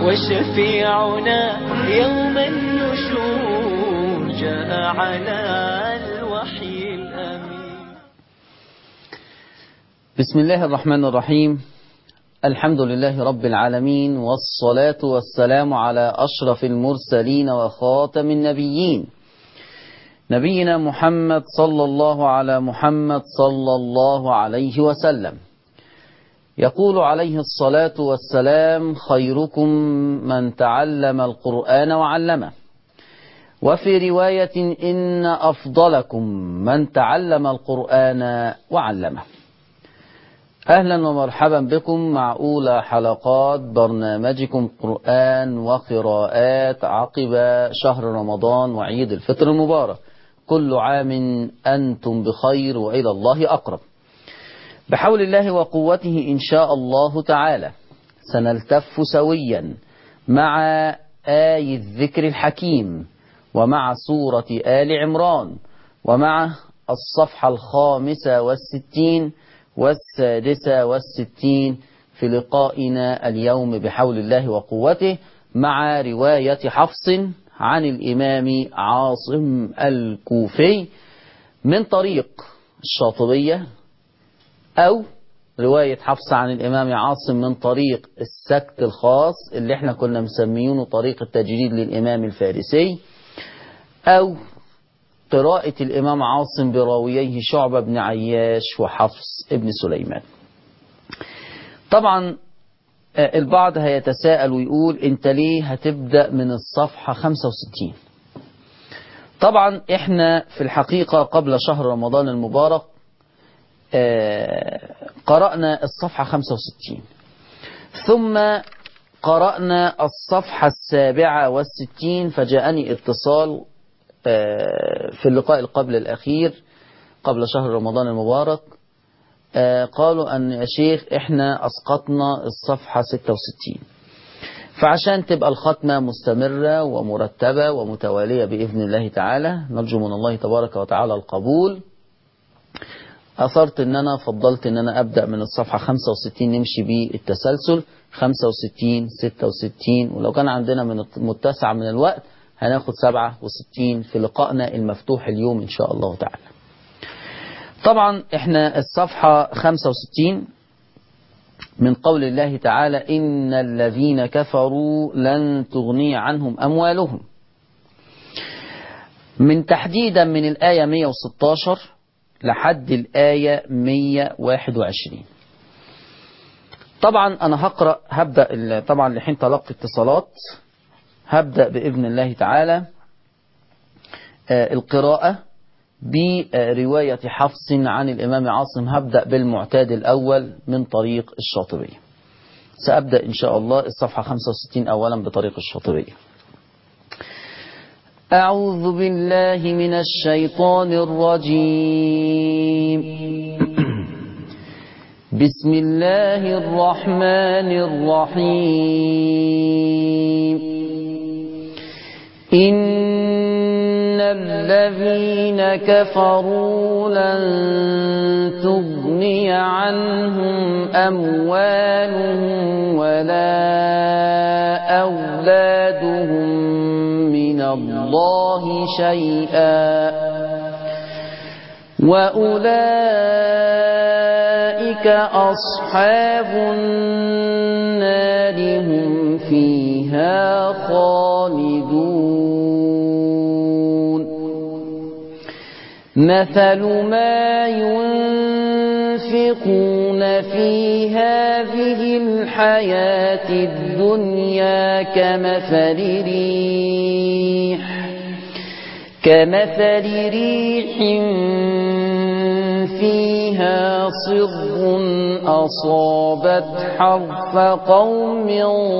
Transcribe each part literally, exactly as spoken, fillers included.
وشفيعنا يوم النشور جاء على الوحي الأمين. بسم الله الرحمن الرحيم. الحمد لله رب العالمين، والصلاة والسلام على أشرف المرسلين وخاتم النبيين، نبينا محمد صلى الله على محمد صلى الله عليه وسلم. يقول عليه الصلاة والسلام: خيركم من تعلم القرآن وعلمه. وفي رواية: إن أفضلكم من تعلم القرآن وعلمه. أهلا ومرحبا بكم مع أولى حلقات برنامجكم قرآن وقراءات عقب شهر رمضان وعيد الفطر المبارك. كل عام أنتم بخير وإلى الله أقرب. بحول الله وقوته إن شاء الله تعالى سنلتف سويا مع آي الذكر الحكيم، ومع سورة آل عمران، ومع الصفحة الخامسة والستين والسادسة والستين في لقائنا اليوم بحول الله وقوته، مع رواية حفص عن الإمام عاصم الكوفي من طريق الشاطبية، أو رواية حفص عن الإمام عاصم من طريق السكت الخاص اللي احنا كنا مسميونه طريق التجريد للإمام الفارسي، أو قراءة الإمام عاصم براوييه شعبة بن عياش وحفص ابن سليمان. طبعا البعض هيتساءل ويقول: انت ليه هتبدأ من الصفحة خمسة وستين؟ طبعا احنا في الحقيقة قبل شهر رمضان المبارك قرأنا الصفحة خمسة وستين، ثم قرأنا الصفحة السابعة والستين، فجاءني اتصال في اللقاء قبل الأخير قبل شهر رمضان المبارك، قالوا أن يا شيخ إحنا أسقطنا الصفحة ستة وستين، فعشان تبقى الختمة مستمرة ومرتبة ومتوالية بإذن الله تعالى، نرجو من الله تبارك وتعالى القبول، أثرت أن أنا فضلت أن أنا أبدأ من الصفحة خمسة وستين، نمشي بالتسلسل خمسة وستين ستة وستين، ولو كان عندنا من متسع من الوقت هناخد سبعة وستين في لقائنا المفتوح اليوم إن شاء الله تعالى. طبعا احنا الصفحة خمسة وستين من قول الله تعالى: إن الذين كفروا لن تغني عنهم أموالهم، من تحديدا من الآية مئة وستة عشر لحد الآية مئة وواحد وعشرين. طبعا أنا هقرأ هبدأ طبعا لحين تلقي اتصالات، هبدأ بإذن الله تعالى القراءة برواية حفص عن الإمام عاصم. هبدأ بالمعتاد الأول من طريق الشاطبية. سأبدأ إن شاء الله الصفحة خمسة وستين أولا بطريق الشاطبية. أعوذ بالله من الشيطان الرجيم. بسم الله الرحمن الرحيم. إن الذين كفروا لن تغني عنهم أموالهم ولا أولادهم من الله شيئا وأولئك أصحاب النار هم فيها خالدون. مثل ما ينفقون في هذه الحياة الدنيا كمثل ريح كمثل ريح فيها صر أصابت حرث قوم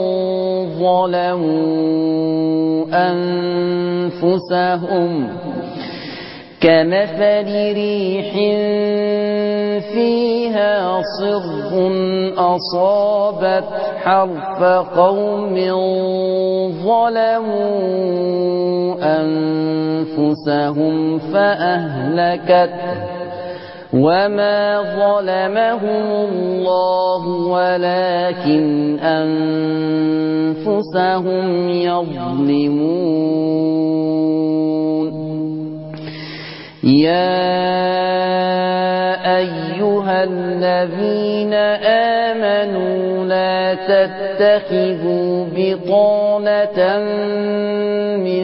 ظلموا أنفسهم كمثل ريح فيها صر أصابت حرث قوم ظلموا أنفسهم. أنفسهم فأهلكت. وأولئك أصحاب النار هم فيها خالدون. مثل ما ينفقون في هذه الحياة الدنيا كمثل ريح فيها صر أصابت حرث قوم ظلموا أنفسهم كمثل ريح فيها صر أصابت حرث قوم ظلموا أنفسهم وما ظلمهم الله ولكن أنفسهم يظلمون. يا أيها الذين آمنوا لا تتخذوا بطانة من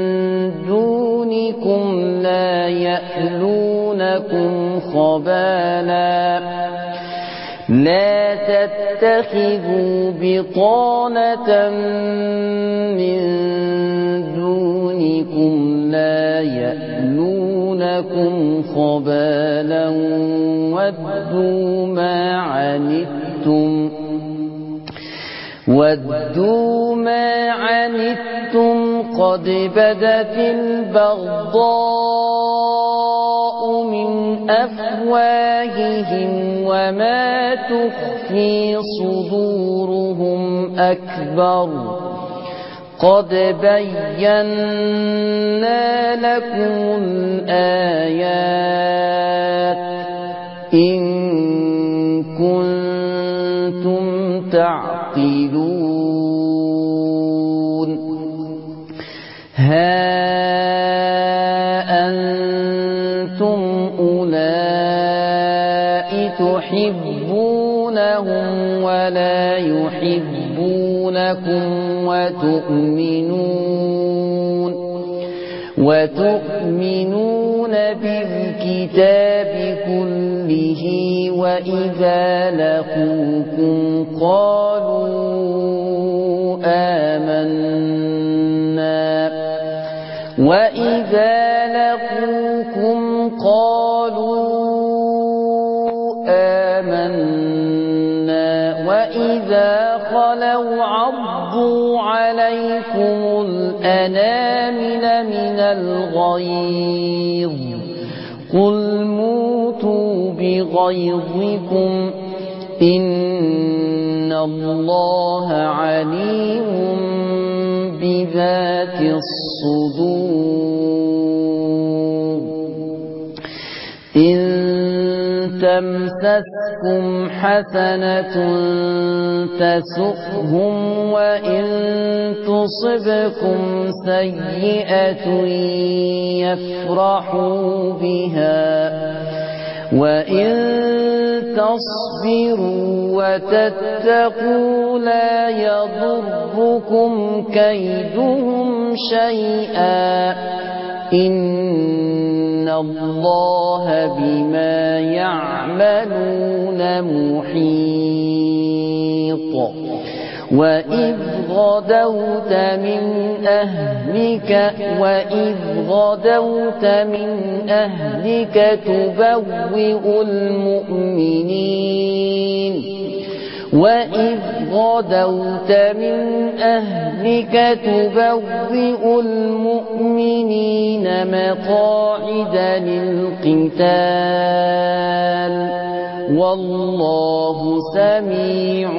دونكم لا يألونكم خبالا لا تتخذوا بطانة من دونكم لا يألونكم خبالا ودوا ما عنتم ودوا ما عنتم قد بدت البغضاء من أفواههم وما تخفي صدورهم أكبر قد بينا لكم الآيات إن كنتم تعقلون. ها أنتم أولئك تحبونهم ولا يحبونكم وتؤمنون وتؤمنون بالكتاب كله وإذا لقوكم قالوا آمنا وإذا لقوكم قالوا آمنا وإذا خلوا عضوا عليكم الأنامل من الغيظ قل موتوا بغيظكم إن الله عليم بذات الصدور. إن تمسسكم حسنة تسؤهم وإن تصبكم سيئة يفرحوا بها وإن تصبروا وتتقوا لا يضركم كيدهم شيئا إن الله بما يعملون محيط. وإذ غدوت من أهلك وإذ غدوت من أهلك تبوئ المؤمنين وإذ غدوت من أهلك تبوئ المؤمنين مقاعد للقتال والله سميع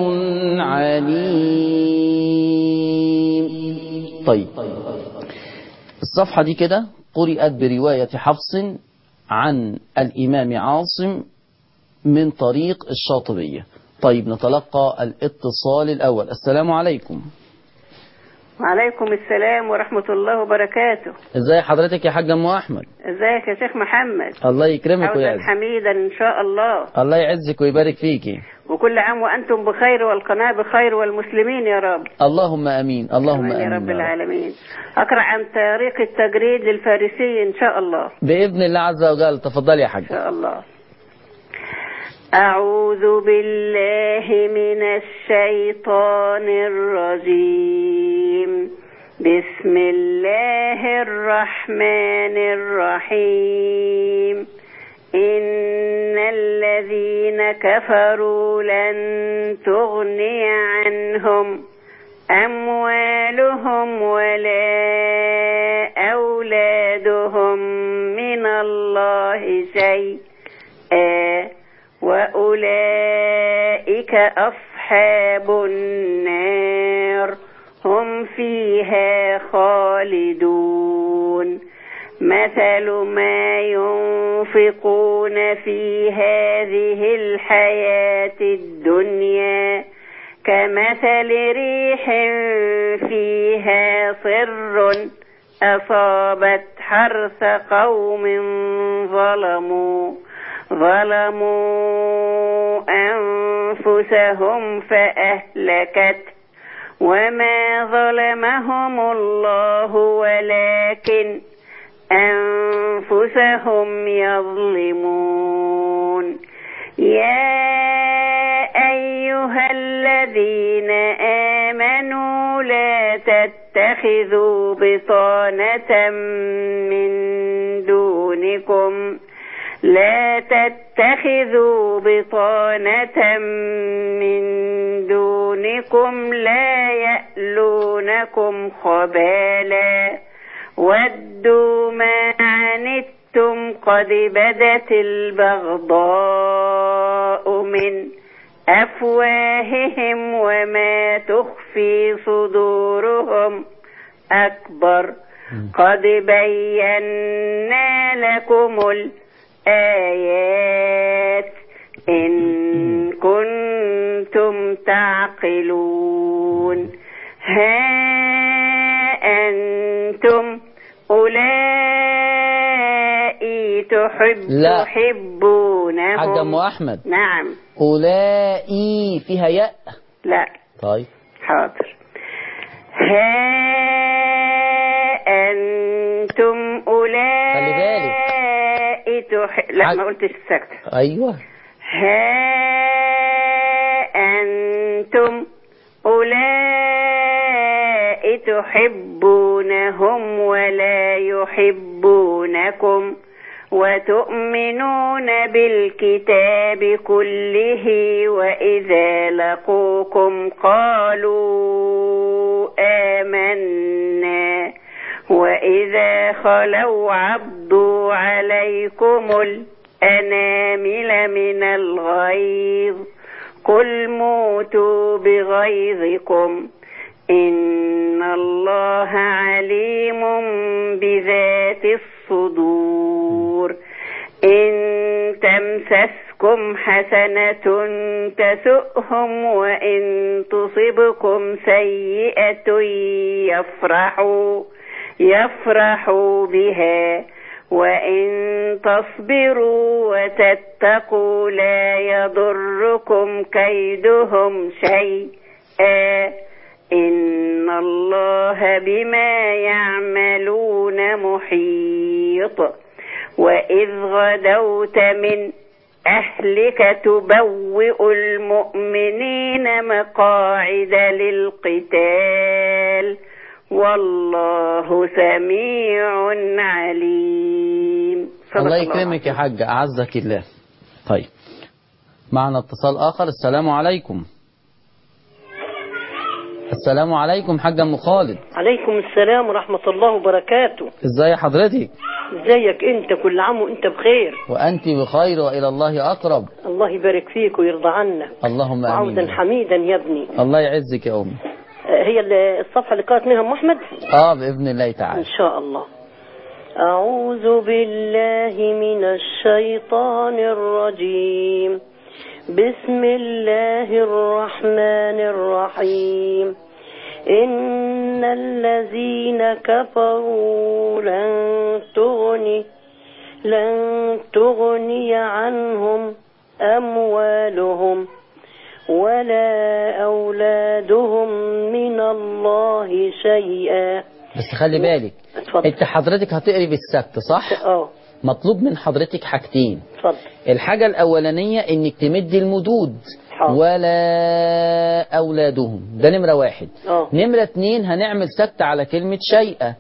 عليم. طيب الصفحة دي كده قرأت برواية حفص عن الإمام عاصم من طريق الشاطبية. طيب نتلقى الاتصال الأول. السلام عليكم. وعليكم السلام ورحمة الله وبركاته. ازاي حضرتك يا حاج ام احمد؟ ازيك يا شيخ محمد؟ الله يكرمك ويعزك. حميدا ان شاء الله. الله يعزك ويبارك فيكي. وكل عام وانتم بخير والقناة بخير والمسلمين يا رب. اللهم امين. اللهم امين يا رب العالمين. اقرأ عن طريق التجريد للفارسي ان شاء الله باذن الله عز وجل. تفضلي يا حاج. ان شاء الله. أعوذ بالله من الشيطان الرجيم. بسم الله الرحمن الرحيم. إن الذين كفروا لن تغني عنهم أموالهم ولا أولادهم من الله شيئا وأولئك أصحاب النار هم فيها خالدون. مثل ما ينفقون في هذه الحياة الدنيا كمثل ريح فيها صر أصابت حرث قوم ظلموا ظلموا أنفسهم فأهلكت وما ظلمهم الله ولكن أنفسهم يظلمون. يا أيها الذين آمنوا لا تتخذوا بطانة من دونكم لا تتخذوا بطانة من دونكم لا يألونكم خبالا ودوا ما عنتم قد بدت البغضاء من أفواههم وما تخفي صدورهم أكبر قد بينا لكم الآيات إن كنتم تعقلون. ها أنتم أولئك تحب لا. تحبونهم. حاج أم أحمد. نعم. أولئك فيها ياء. لا. طيب حاضر. ها أنتم أولئك خلي بالك. تحب لا حاج... ما قلتش السكت. أيوة. ها أنتم أولئك تحبونهم ولا يحبونكم وتؤمنون بالكتاب كله وإذا لقوكم قالوا آمنا وإذا خلوا عضوا عليكم الأنامل من الغيظ قل موتوا بغيظكم إن الله عليم بذات الصدور. إن تمسسكم حسنة تسؤهم وإن تصبكم سيئة يفرحوا يفرحوا بها وإن تصبروا وتتقوا لا يضركم كيدهم شيئا إن الله بما يعملون محيط. وإذ غدوت من أهلك تبوئ المؤمنين مقاعد للقتال والله سميع عليم. الله يكرمك يا حاج أعزك الله. طيب معنا اتصال آخر. السلام عليكم. السلام عليكم حاج أم خالد. عليكم السلام ورحمة الله وبركاته. ازاي حضرتك؟ ازيك انت؟ كل عام وانت بخير. وأنت بخير وإلى الله أقرب. الله يبارك فيك ويرضى عنك. اللهم آمين. وعودا حميدا يا ابني. الله يعزك يا أمي. هي الصفحة اللي قالت منها أم أحمد؟ آه بإذن الله تعالى إن شاء الله. أعوذ بالله من الشيطان الرجيم. بسم الله الرحمن الرحيم. إن الذين كفروا لن تغني لن تغني عنهم أموالهم ولا أولادهم من الله شيئا. بس خلي بالك. اتفضل. انت حضرتك هتقري بالسكت صح؟ اه. مطلوب من حضرتك حاجتين. اتفضل. الحاجة الأولانية إنك تمدي المدود. حاضر. ولا أولادهم ده نمرة واحد. اه. نمرة اتنين هنعمل سكت على كلمة شيئا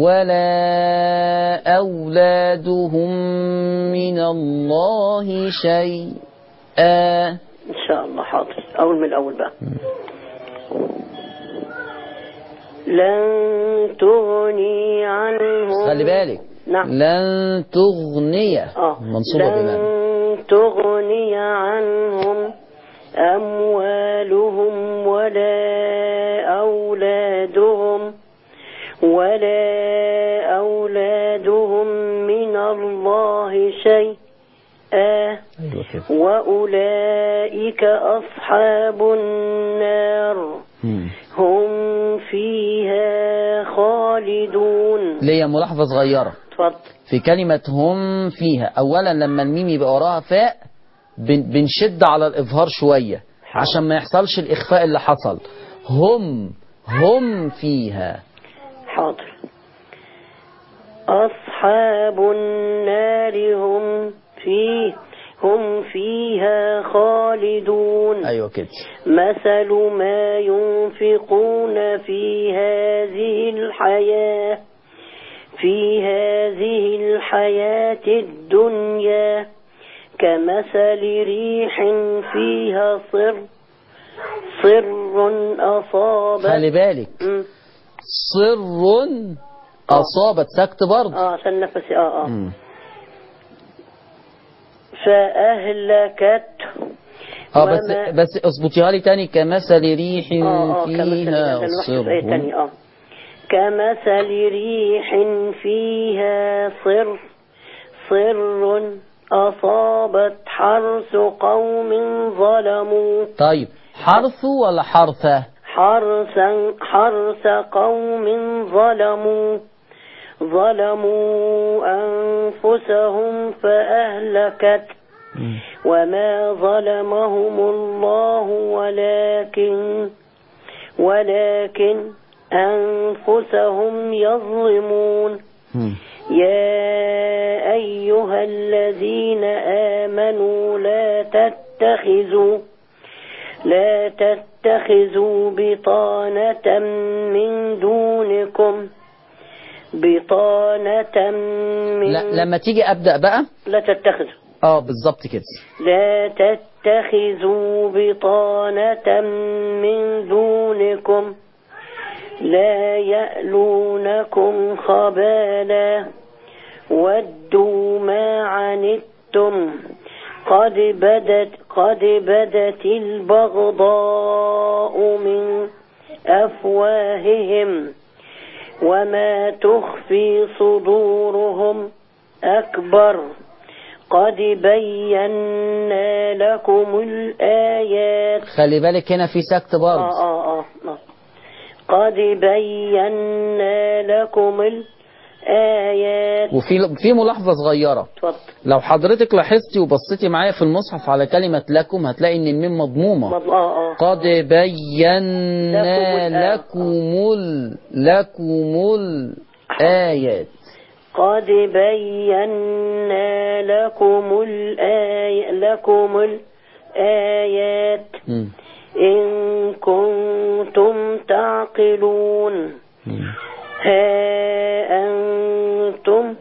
ولا أولادهم من الله شيئا. إن شاء الله. حاضر. أول من الأول بقى. لن تغني عنهم. خلي بالك. نعم. لن تغني. آه. منصوبة بمعنى. لن تغني عنهم أموالهم ولا أولادهم ولا أولادهم شيء آه أيوة كده. وأولئك أصحاب النار مم. هم فيها خالدون. ليا ملاحظة صغيرة اتفضل. في كلمة هم فيها. أولا لما الميم يبقى وراها فاء بن- بنشد على الإظهار شوية عشان ما يحصلش الإخفاء اللي حصل. هم هم فيها. حاضر. أصحاب النار هم فيه هم فيها خالدون. أيوة كده. مثل ما ينفقون في هذه الحياة في هذه الحياة الدنيا كمثل ريح فيها صر صر أصابت. خلي بالك مم. صر أصابت سكت برضه. اه عشان نفسي اه اه مم. فأهلكت. اه بس وما- بس اظبطيها لي تاني. كمثل ريح اه اه فيها كمثل صر. آية تانية اه كمثل ريح فيها صر صر أصابت حرث قوم ظلموا. طيب حرث ولا حرثة؟ حرثا حرث قوم ظلموا ظلموا أنفسهم فأهلكت. وما ظلمهم الله ولكن ولكن أنفسهم يظلمون. مم. يا أيها الذين آمنوا لا تتخذوا لا تتخذوا بطانة من دونكم بطانة من لا لما تيجي أبدأ بقى. لا تتخذوا اه بالظبط كده. لا تتخذوا بطانة من دونكم لا يألونكم خبالا ودوا ما عنتم قد بدت قد بدت البغضاء من أفواههم وما تخفي صدورهم أكبر قد بينا لكم الآيات. خلي بالك هنا في سكت برضه. آه آه آه آه. قد بينا لكم الآيات. وفي في ملاحظة صغيرة. اتفضل. لو حضرتك لاحظتي وبصيتي معايا في المصحف على كلمة لكم هتلاقي ان الميم مضمومة. مض- آه آه. قد بينا لكم الآيات. لكم ال لكم الآيات. قد بينا لكم الآي لكم الآيات مم. إن كنتم تعقلون. مم. ها أنتم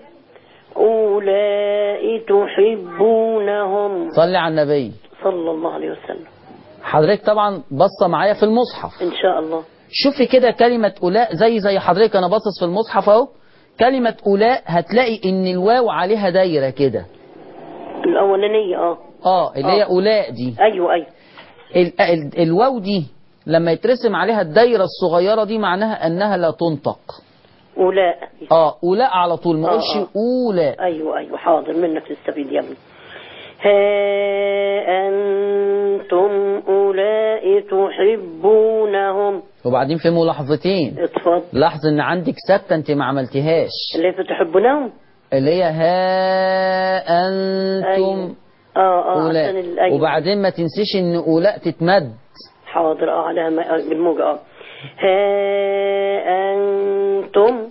أولئك تحبونهم. صلي على النبي صلى الله عليه وسلم. حضرتك طبعا بصة معايا في المصحف. إن شاء الله. شوفي كده كلمة أولاء زي زي حضرتك أنا باصص في المصحف أهو. كلمة أولاء هتلاقي إن الواو عليها دايرة كده. الأولانية اه اه اللي هي آه. أولاء دي. أيوة أيوة. ال ال الواو دي لما يترسم عليها الدايرة الصغيرة دي معناها أنها لا تنطق. أولاء. اه أولاء على طول ما آه، اقولش آه. أولاء. أيوة أيوة حاضر منك تستفيد يا ابني. ها أنتم أولئك تحبونهم. وبعدين في ملاحظتين. اتفضل. لاحظ ان عندك سكتة انت ما عملتهاش اللي انتوا تحبونهم. اللي هي ها انتم أيوة. اه اه عشان أولاء. ال- أيوة. وبعدين ما تنسيش ان أولاء تتمد. حاضر اه عليها م- بالموجة اه ها أنتم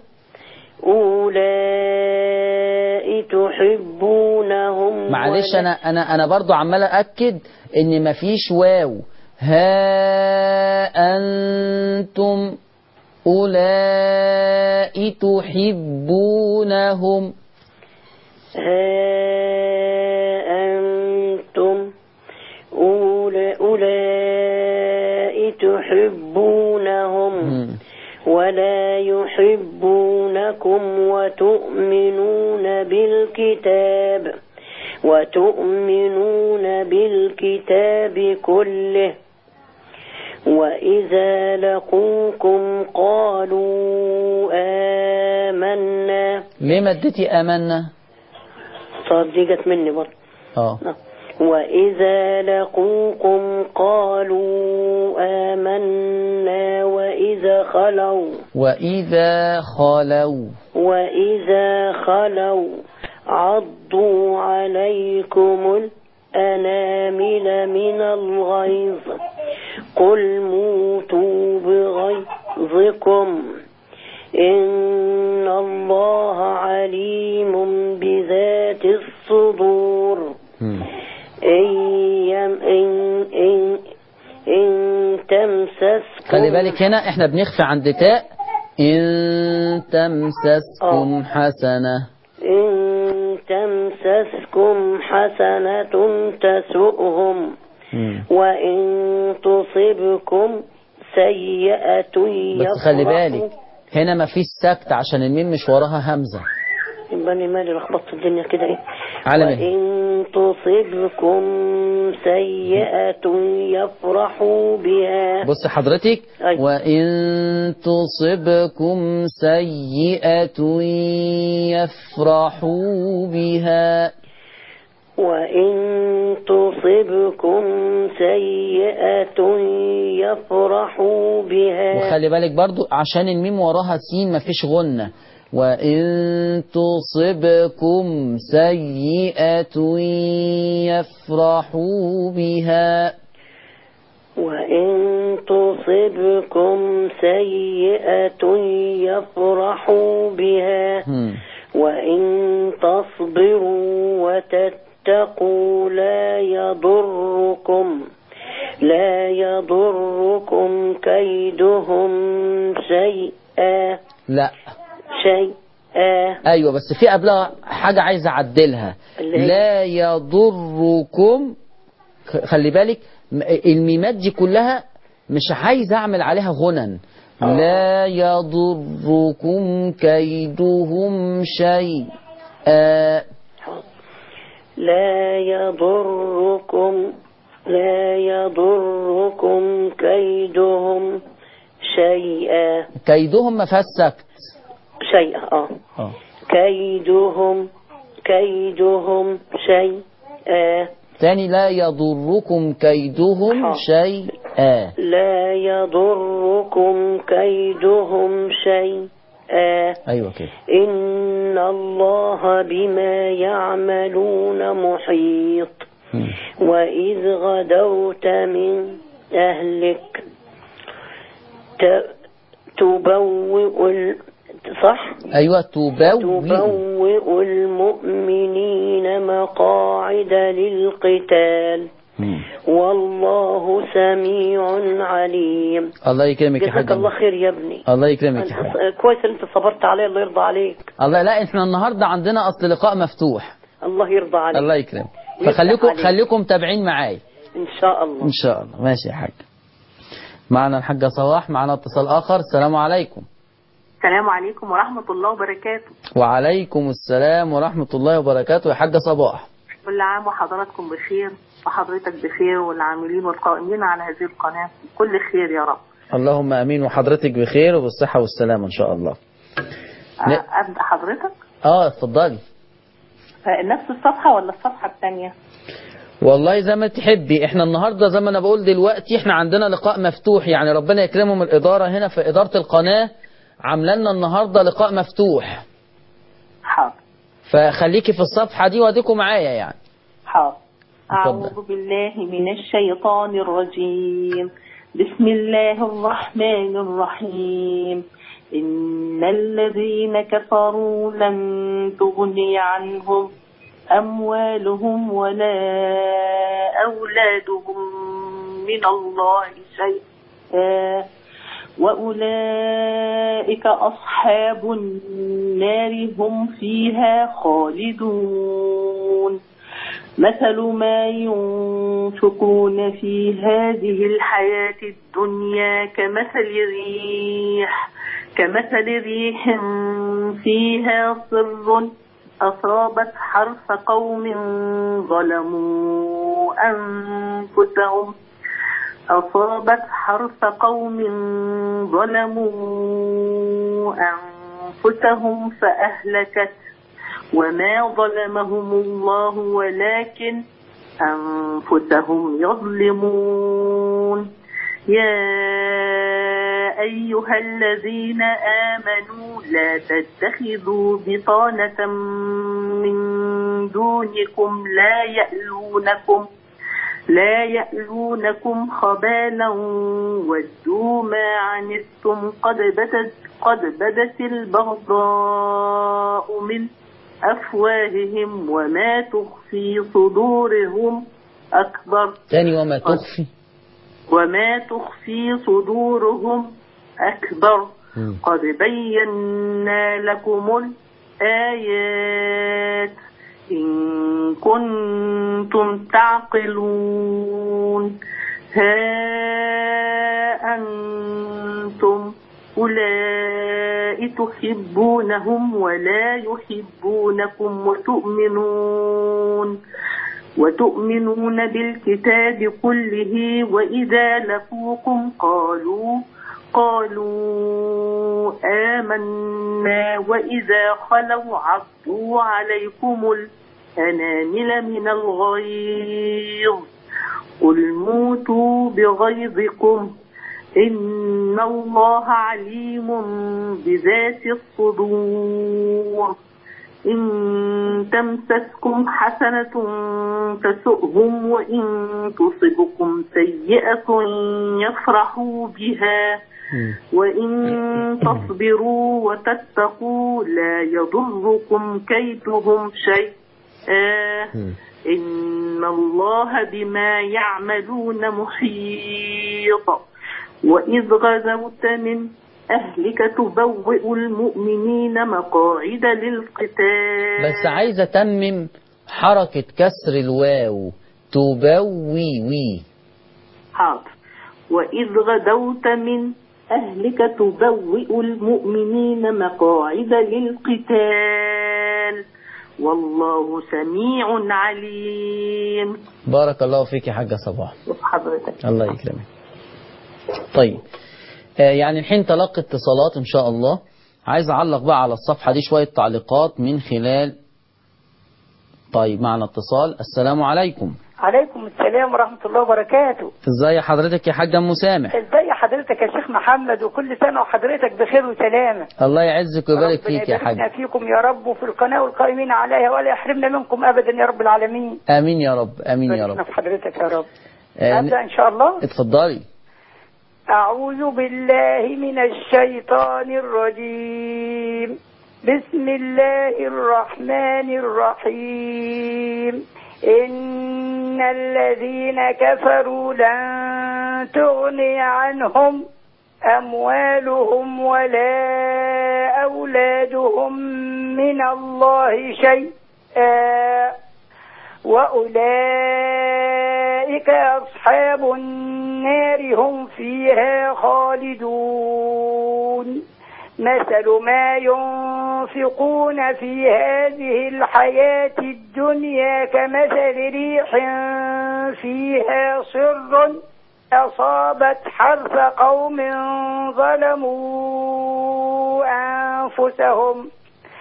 أولئك تحبونهم. معلش ولا- انا انا انا برضو عمال اكد ان مفيش واو. ها انتم أولئك تحبونهم. ها أنتم أولئك أولئك تحبونهم مم. ولا يحبونكم وتؤمنون بالكتاب وتؤمنون بالكتاب كله وإذا لقوكم قالوا آمنا. ليه ما اديتي آمنا؟ صاد دي جت مني برضه. اه وإذا لقوكم قالوا آمنا وإذا خلوا وإذا خلوا وإذا خلوا عضوا عليكم الأنامل من الغيظ قل موتوا بغيظكم إن الله عليم بذات الصدور. إن, إن, إن, إن تمسسكم. خلي بالك هنا احنا بنخفي عند تاء. إن تمسسكم حسنة. إن تمسسكم حسنة تسؤهم وإن تصبكم سيئة بس خلي بالك هنا ما فيش سكت عشان الميم مش وراها همزة. يبقى أنا مالي لخبطت الدنيا كده ايه. وإن تصبكم سيئة يفرحوا بها. بص حضرتك. أي. وإن تصبكم سيئة يفرحوا بها. وإن تصبكم سيئة يفرحوا بها. وخلي بالك برضو عشان الميم وراها سين مفيش غنة. وإن تصبكم سيئة يفرحوا بها. وإن تصبكم سيئة يفرحوا بها. هم. وإن تصبروا وتتقوا لا يضركم لا يضركم كيدهم شيئا. لا شيئا. ايوه بس في قبلها حاجة عايز اعدلها. لا يضركم. خلي بالك الميمات دي كلها مش عايز اعمل عليها غنن. لا يضركم كيدهم شيئا. لا يضركم لا يضركم كيدهم شيئا. كيدهم ما فيهاش سكت. شيئا اه اه كيدهم كيدهم شيئا. ثاني لا يضركم كيدهم شيئا. لا يضركم كيدهم شيئا. ايوه كده. إن الله بما يعملون محيط. م. وإذ غدوت من أهلك تبوئ صح؟ أيوة تبوئ تبوئ المؤمنين مقاعد للقتال. مم. والله سميع عليم. الله يكرمك يا حاج. جزاك الله خير يا ابني. الله يكرمك يا حاج. كويس ان انت صبرت علي. الله يرضى عليك. الله لا احنا النهارده عندنا اصل لقاء مفتوح. الله يرضى عليك. الله يكرمك. فخليكم خليكم متابعين معايا ان شاء الله. ان شاء الله. ماشي يا حاج. معنا الحاجة صلاح. معنا اتصال آخر. السلام عليكم. السلام عليكم ورحمة الله وبركاته. وعليكم السلام ورحمة الله وبركاته يا حاجة صباح. كل عام وحضراتكم بخير وحضرتك بخير والعاملين والقائمين على هذه القناة كل خير يا رب. اللهم أمين وحضرتك بخير وبالصحة والسلامة إن شاء الله. أبدأ حضرتك؟ آه اتفضلي. نفس الصفحة ولا الصفحة الثانية؟ والله زي ما تحبي. احنا النهاردة زي ما انا بقول دلوقتي احنا عندنا لقاء مفتوح، يعني ربنا يكرمهم الإدارة هنا في إدارة القناة عامله لنا النهاردة لقاء مفتوح. حاضر. فخليكي في الصفحة دي واديكوا معايا يعني. حاضر. أعوذ بالله من الشيطان الرجيم. بسم الله الرحمن الرحيم. إن الذين كفروا لن تغني عنهم أموالهم ولا أولادهم من الله شيئا وأولئك أصحاب النار هم فيها خالدون. مثل ما ينفقون في هذه الحياة الدنيا كمثل ريح كمثل ريح فيها صر أصابت حرث قوم ظلموا أنفسهم أصابت حرث قوم ظلموا أنفسهم فأهلكت وما ظلمهم الله ولكن أنفسهم يظلمون. يا أيها الذين آمنوا لا تتخذوا بطانة من دونكم لا يألونكم لا يألونكم خبالا ودوا ما عنتم قد بدت قد بدت البغضاء من أفواههم وما تخفي صدورهم أكبر. تاني وما تخفي وما تخفي صدورهم أكبر. م. قد بينا لكم الآيات إن كنتم تعقلون. ها أنتم أولئك تحبونهم ولا يحبونكم وتؤمنون وتؤمنون بالكتاب كله وإذا لقوكم قالوا قالوا آمنا وإذا خلوا عضوا عليكم الأنامل من الغيظ قل موتوا بغيظكم إن الله عليم بذات الصدور. إن تمسسكم حسنة تسؤهم وإن تصبكم سيئة يفرحوا بها وإن تصبروا وتتقوا لا يضركم كيدهم شيئا إن الله بما يعملون محيط. وإذ غزوت من أهلك تبوئ المؤمنين مقاعد للقتال. بس عايزة أتمم حركة كسر الواو تبوي وي. حاضر. وإذ غدوت من أهلك تبوئ المؤمنين مقاعد للقتال والله سميع عليم. بارك الله فيك يا حاجة صباح. حضرتك الله يكرمك. طيب آه يعني الحين تلقي اتصالات إن شاء الله. عايز أعلق بقى على الصفحة دي شوية تعليقات من خلال. طيب معنا اتصال. السلام عليكم. عليكم السلام ورحمة الله وبركاته. ازاي حضرتك يا حاجة أم مسامح؟ ازاي حضرتك يا شيخ محمد وكل سنة وحضرتك بخير وسلامة. الله يعزك ويبارك فيك يا حاج. ربنا فيكم يا رب وفي القناة والقائمين عليها ولا يحرمنا منكم أبدا يا رب العالمين. آمين يا رب آمين يا رب. في حضرتك يا رب. آه أبدأ إن شاء الله. اتفضلي. أعوذ بالله من الشيطان الرجيم. بسم الله الرحمن الرحيم. إن الذين كفروا لن تغني عنهم أموالهم ولا أولادهم من الله شيئا وأولئك أصحاب النار هم فيها خالدون. مثل ما ينفقون في هذه الحياة الدنيا كمثل ريح فيها صر أصابت حرث قوم ظلموا أنفسهم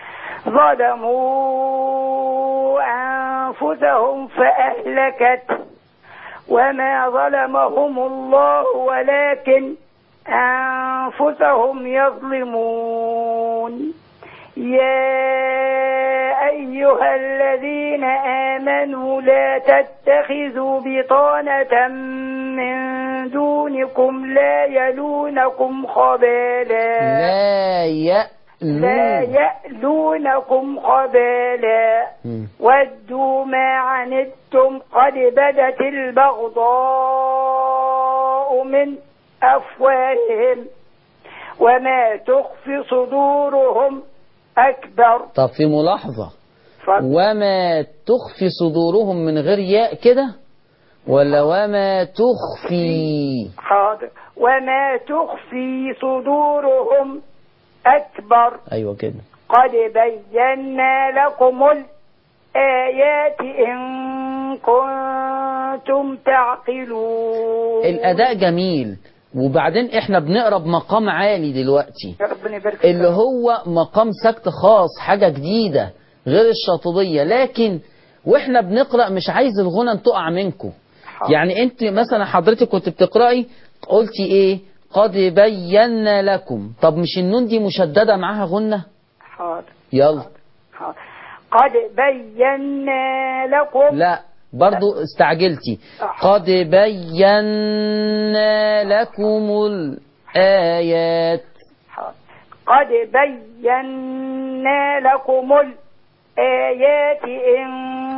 ظلموا أنفسهم فأهلكت وما ظلمهم الله ولكن أنفسهم يظلمون. يا أيها الذين آمنوا لا تتخذوا بطانة من دونكم لا يلونكم خبالا لا يألون لا يألونكم خبالا ودوا ما عنتم قد بدت البغضاء من أفواههم وما تخفي صدورهم أكبر. طب في ملاحظة فضل. وما تخفي صدورهم من غير ياء كده ولا وما تخفي؟ حاضر. وما تخفي صدورهم أكبر. أيوة كده. قد بينا لكم الآيات إن كنتم تعقلون. الأداء جميل وبعدين احنا بنقرب مقام عالي دلوقتي ربنا يبارك اللي هو مقام سكت خاص حاجة جديدة غير الشاطبية، لكن واحنا بنقرأ مش عايز الغنى تقع منكم. يعني انت مثلا حضرتك كنت بتقرأي قلتي ايه؟ قد بينا لكم. طب مش النون دي مشددة معاها غنى؟ حاضر. يلا. حاضر. قد بينا لكم. لا برضو استعجلتي. قد بينا لكم الآيات. حاضر. قد بينا لكم الآيات إن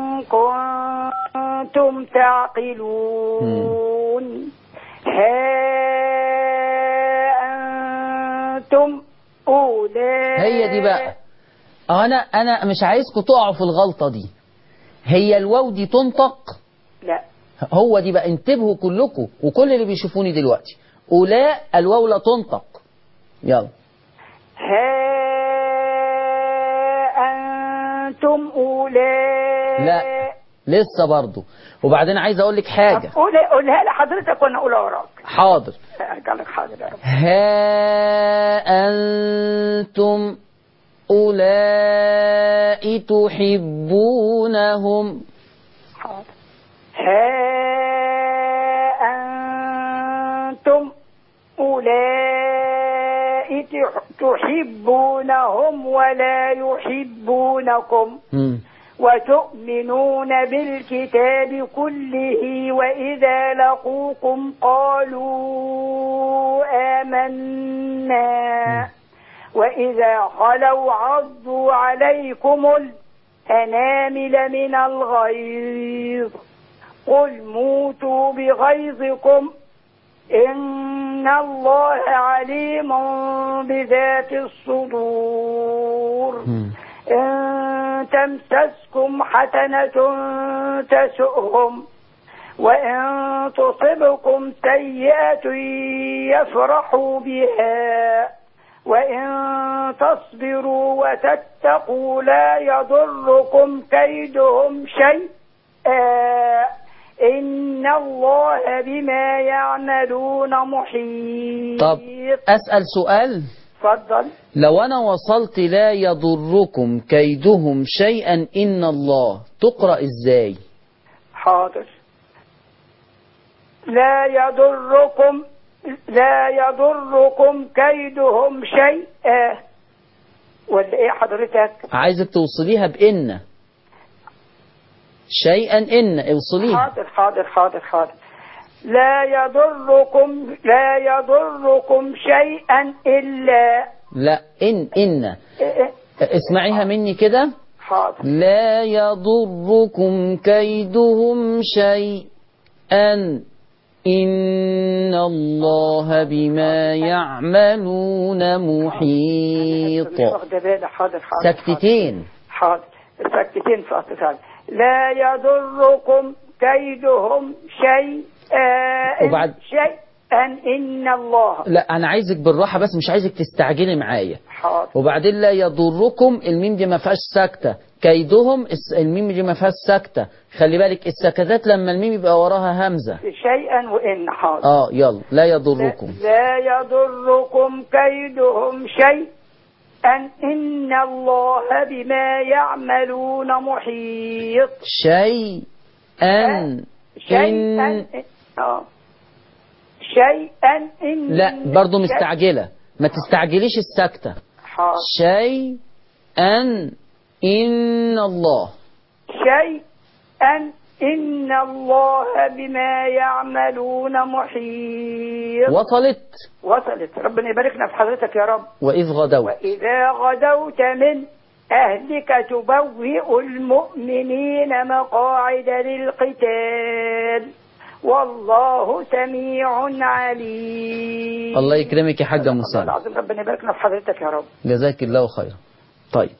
كنتم تعقلون. ها أنتم أولئك. هي دي بقى. أنا أنا مش عايزكم تقعوا في الغلطة دي. هي الواو دي تنطق؟ لا. هو دي بقى، انتبهوا كلكم وكل اللي بيشوفوني دلوقتي. أولاء الواو لا تنطق. يلا. ها أنتم أولئك. لا لسه برضو. وبعدين عايز أقول لك حاجة. قولها قولها لحضرتك وأنا أقولها وراك. حاضر. قال لك حاضر يا رب. ها أنتم أولئك تحبونهم. حاضر. ها أنتم أولئك تحبونهم ولا يحبونكم. م. وتؤمنون بالكتاب كله وإذا لقوكم قالوا آمنا وإذا خلوا عضوا عليكم الأنامل من الغيظ قل موتوا بغيظكم إن الله عليم بذات الصدور. إن تمسسكم حسنة تسؤهم وإن تصبكم سيئة يفرحوا بها وإن تصبروا وتتقوا لا يضركم كيدهم شيئا إن الله بما يعملون محيط. طب أسأل سؤال. اتفضل. لو أنا وصلت لا يضركم كيدهم شيئا إن الله تقرأ إزاي؟ حاضر. لا يضركم لا يضركم كيدهم شيئا ولا ايه حضرتك؟ عايزك توصليها بإن. شيئا إن اوصليها. حاضر حاضر حاضر حاضر. لا يضركم لا يضركم شيئا إلا. لا إن إن اسمعيها مني كده. حاضر. لا يضركم كيدهم شيئا إن الله بما يعملون محيط. حاضر حاضر. سكتتين. حاضر. سكتتين في أصل. لا يضركم كيدهم شيئا وبعد شيئا إن الله. لا أنا عايزك بالراحة بس مش عايزك تستعجلي معايا. حاضر. وبعدين لا يضركم الميم دي ما فيهاش سكتة. كيدهم الميم دي ما فيهاش سكتة. خلي بالك السكتات لما الميم يبقى وراها همزة. شيئا وإن. حاضر. اه يلا. لا يضركم. لا يضركم كيدهم شيئا إن الله بما يعملون محيط. شيئا شيئا اه شيئا إن. لا برضو مستعجلة. ما تستعجليش السكتة. حاضر. شيئا إن الله. شيئا إن الله بما يعملون محيط. وصلت. وصلت. ربنا يباركنا في حضرتك يا رب. وإذ غدوت. وإذا غدوت من أهلك تبوئ المؤمنين مقاعد للقتال والله سميع عليم. الله يكرمك يا حاجة مسلم. العظيم ربنا يباركنا في حضرتك يا رب. جزاك الله خيرا. طيب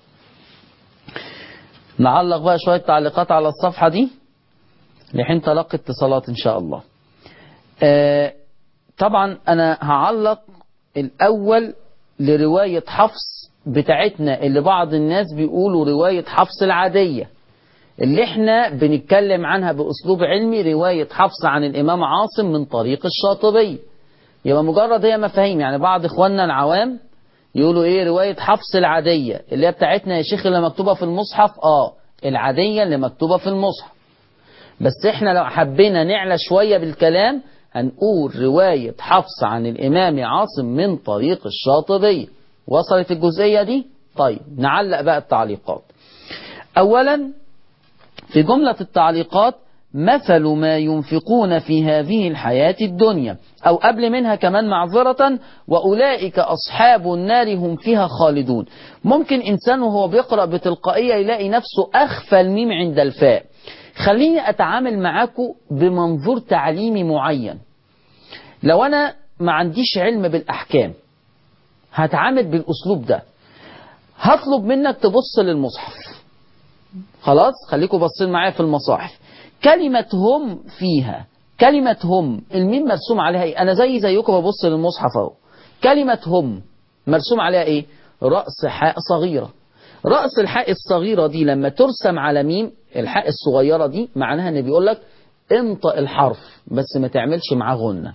نعلق بقى شوية تعليقات على الصفحة دي لحين تلقي اتصالات إن شاء الله. آه طبعا أنا هعلق الأول لرواية حفص بتاعتنا اللي بعض الناس بيقولوا رواية حفص العادية اللي احنا بنتكلم عنها بأسلوب علمي. رواية حفص عن الإمام عاصم من طريق الشاطبي. يبقى مجرد هي مفاهيم. يعني بعض إخواننا العوام يقولوا ايه رواية حفص العادية اللي هي بتاعتنا يا شيخ اللي مكتوبة في المصحف. اه العادية اللي مكتوبة في المصحف. بس احنا لو حبينا نعلى شوية بالكلام هنقول رواية حفص عن الامام عاصم من طريق الشاطبية. وصلت الجزئية دي؟ طيب نعلق بقى التعليقات. اولا في جملة التعليقات مثل ما ينفقون في هذه الحياة الدنيا، أو قبل منها كمان معذرة، وأولئك أصحاب النار هم فيها خالدون. ممكن إنسان وهو بيقرأ بتلقائية يلاقي نفسه أخفى الميم عند الفاء. خليني أتعامل معاكم بمنظور تعليمي معين. لو أنا ما عنديش علم بالأحكام هتعامل بالأسلوب ده. هطلب منك تبص للمصحف. خلاص خليكم باصين معايا في المصاحف. كلمة هم فيها، كلمة هم الميم مرسوم عليها ايه؟ انا زي زيكم ببص للمصحف اهو. كلمة هم مرسوم عليها ايه؟ رأس حاء صغيرة. رأس الحاء الصغيرة دي لما ترسم على ميم الحاء الصغيرة دي معناها ان بيقول لك انطق الحرف بس ما تعملش معاه غنة.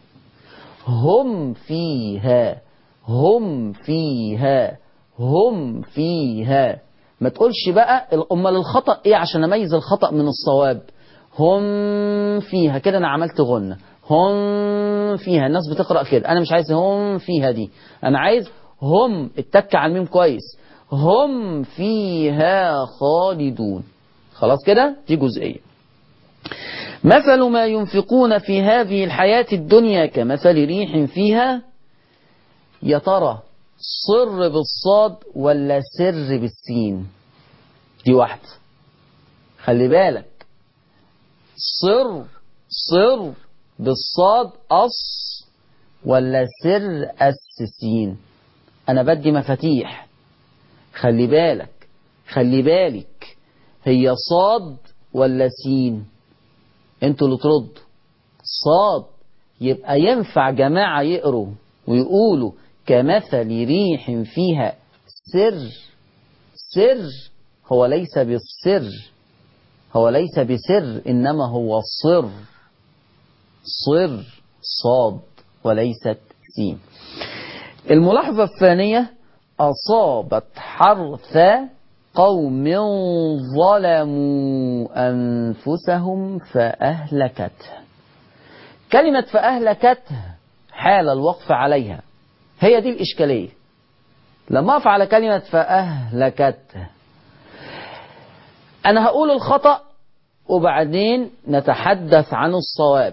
هم فيها، هم فيها، هم فيها. ما تقولش بقى امال الخطأ ايه عشان اميز الخطأ من الصواب. هم فيها كده انا عملت غنة. هم فيها الناس بتقرأ كده. انا مش عايز هم فيها دي، انا عايز هم اتك على الميم كويس. هم فيها خالدون. خلاص كده دي جزئية. مثل ما ينفقون في هذه الحياة الدنيا كمثل ريح فيها. يا ترى صر بالصاد ولا سر بالسين؟ دي واحدة خلي بالك. صر صر بالصاد أص ولا سر السين؟ أنا بدي مفاتيح خلي بالك خلي بالك. هي صاد ولا سين؟ انتوا اللي تردوا. صاد. يبقى ينفع جماعة يقروا ويقولوا كمثل ريح فيها سر. سر هو ليس بالسر، هو ليس بسر إنما هو صر. صر صاد وليست سين. الملاحظة الثانية أصابت حرث قوم ظلموا أنفسهم فأهلكته. كلمة فأهلكته حال الوقف عليها هي دي الإشكالية. لما أقف على كلمة فأهلكته أنا هقول الخطأ وبعدين نتحدث عن الصواب.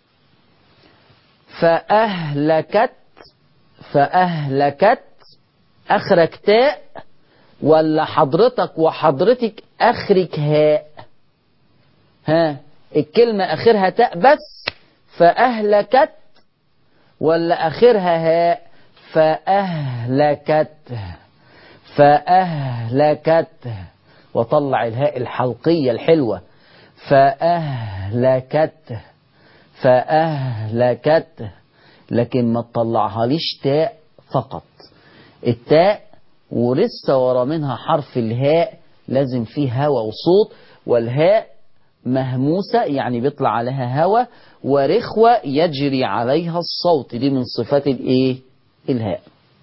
فأهلكت فأهلكت أخرك تاء ولا حضرتك وحضرتك أخرك هاء؟ ها الكلمة آخرها تاء بس فأهلكت ولا آخرها هاء؟ فأهلكت فأهلكت وطلع الهاء الحلقية الحلوة. فأهلكت فأهلكت لكن ما تطلعها ليش تاء فقط. التاء ولسه ورا منها حرف الهاء لازم فيه هوا وصوت، والهاء مهموسة يعني بيطلع عليها هوا ورخوة يجري عليها الصوت. دي من صفات الايه؟ الهاء.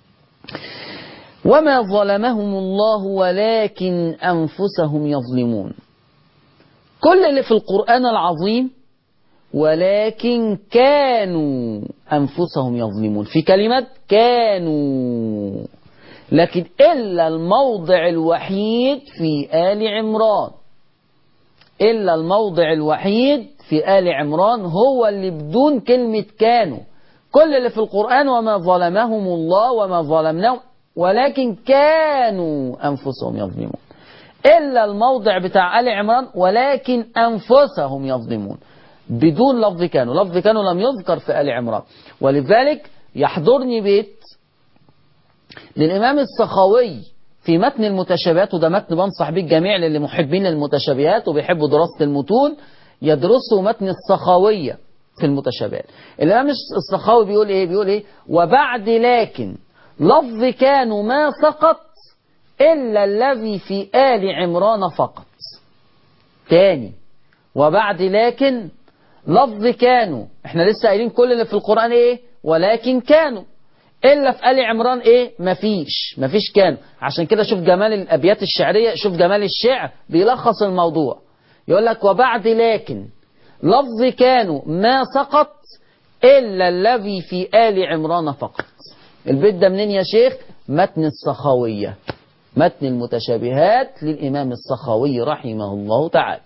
وما ظلمهم الله ولكن أنفسهم يظلمون. كل اللي في القرآن العظيم ولكن كانوا أنفسهم يظلمون في كلمة كانوا، لكن إلا الموضع الوحيد في آل عمران. إلا الموضع الوحيد في آل عمران هو اللي بدون كلمة كانوا. كل اللي في القرآن وما ظلمهم الله وما ظلمناهم ولكن كانوا أنفسهم يظلمون. إلا الموضع بتاع آل عمران ولكن أنفسهم يظلمون بدون لفظ كانوا. لفظ كانوا لم يذكر في آل عمران. ولذلك يحضرني بيت للإمام السخاوي في متن المتشابهات، وده متن بنصح بيه الجميع للي محبين للمتشابهات وبيحبوا دراسة المتون يدرسوا متن السخاوية في المتشابهات. الإمام السخاوي بيقول إيه؟ بيقول إيه؟ وبعد لكن لفظ كانوا ما سقط إلا الذي في آل عمران فقط. تاني وبعد لكن لفظ كانوا، احنا لسه قايلين كل اللي في القرآن ايه؟ ولكن كانوا. إلا في آل عمران إيه؟ مفيش مفيش كانوا. عشان كده شوف جمال الأبيات الشعرية، شوف جمال الشعر بيلخص الموضوع. يقول لك وبعد لكن لفظ كانوا ما سقط إلا الذي في آل عمران فقط. البيت ده منين يا شيخ؟ متن السخاوية، متن المتشابهات للإمام السخاوي رحمه الله تعالى.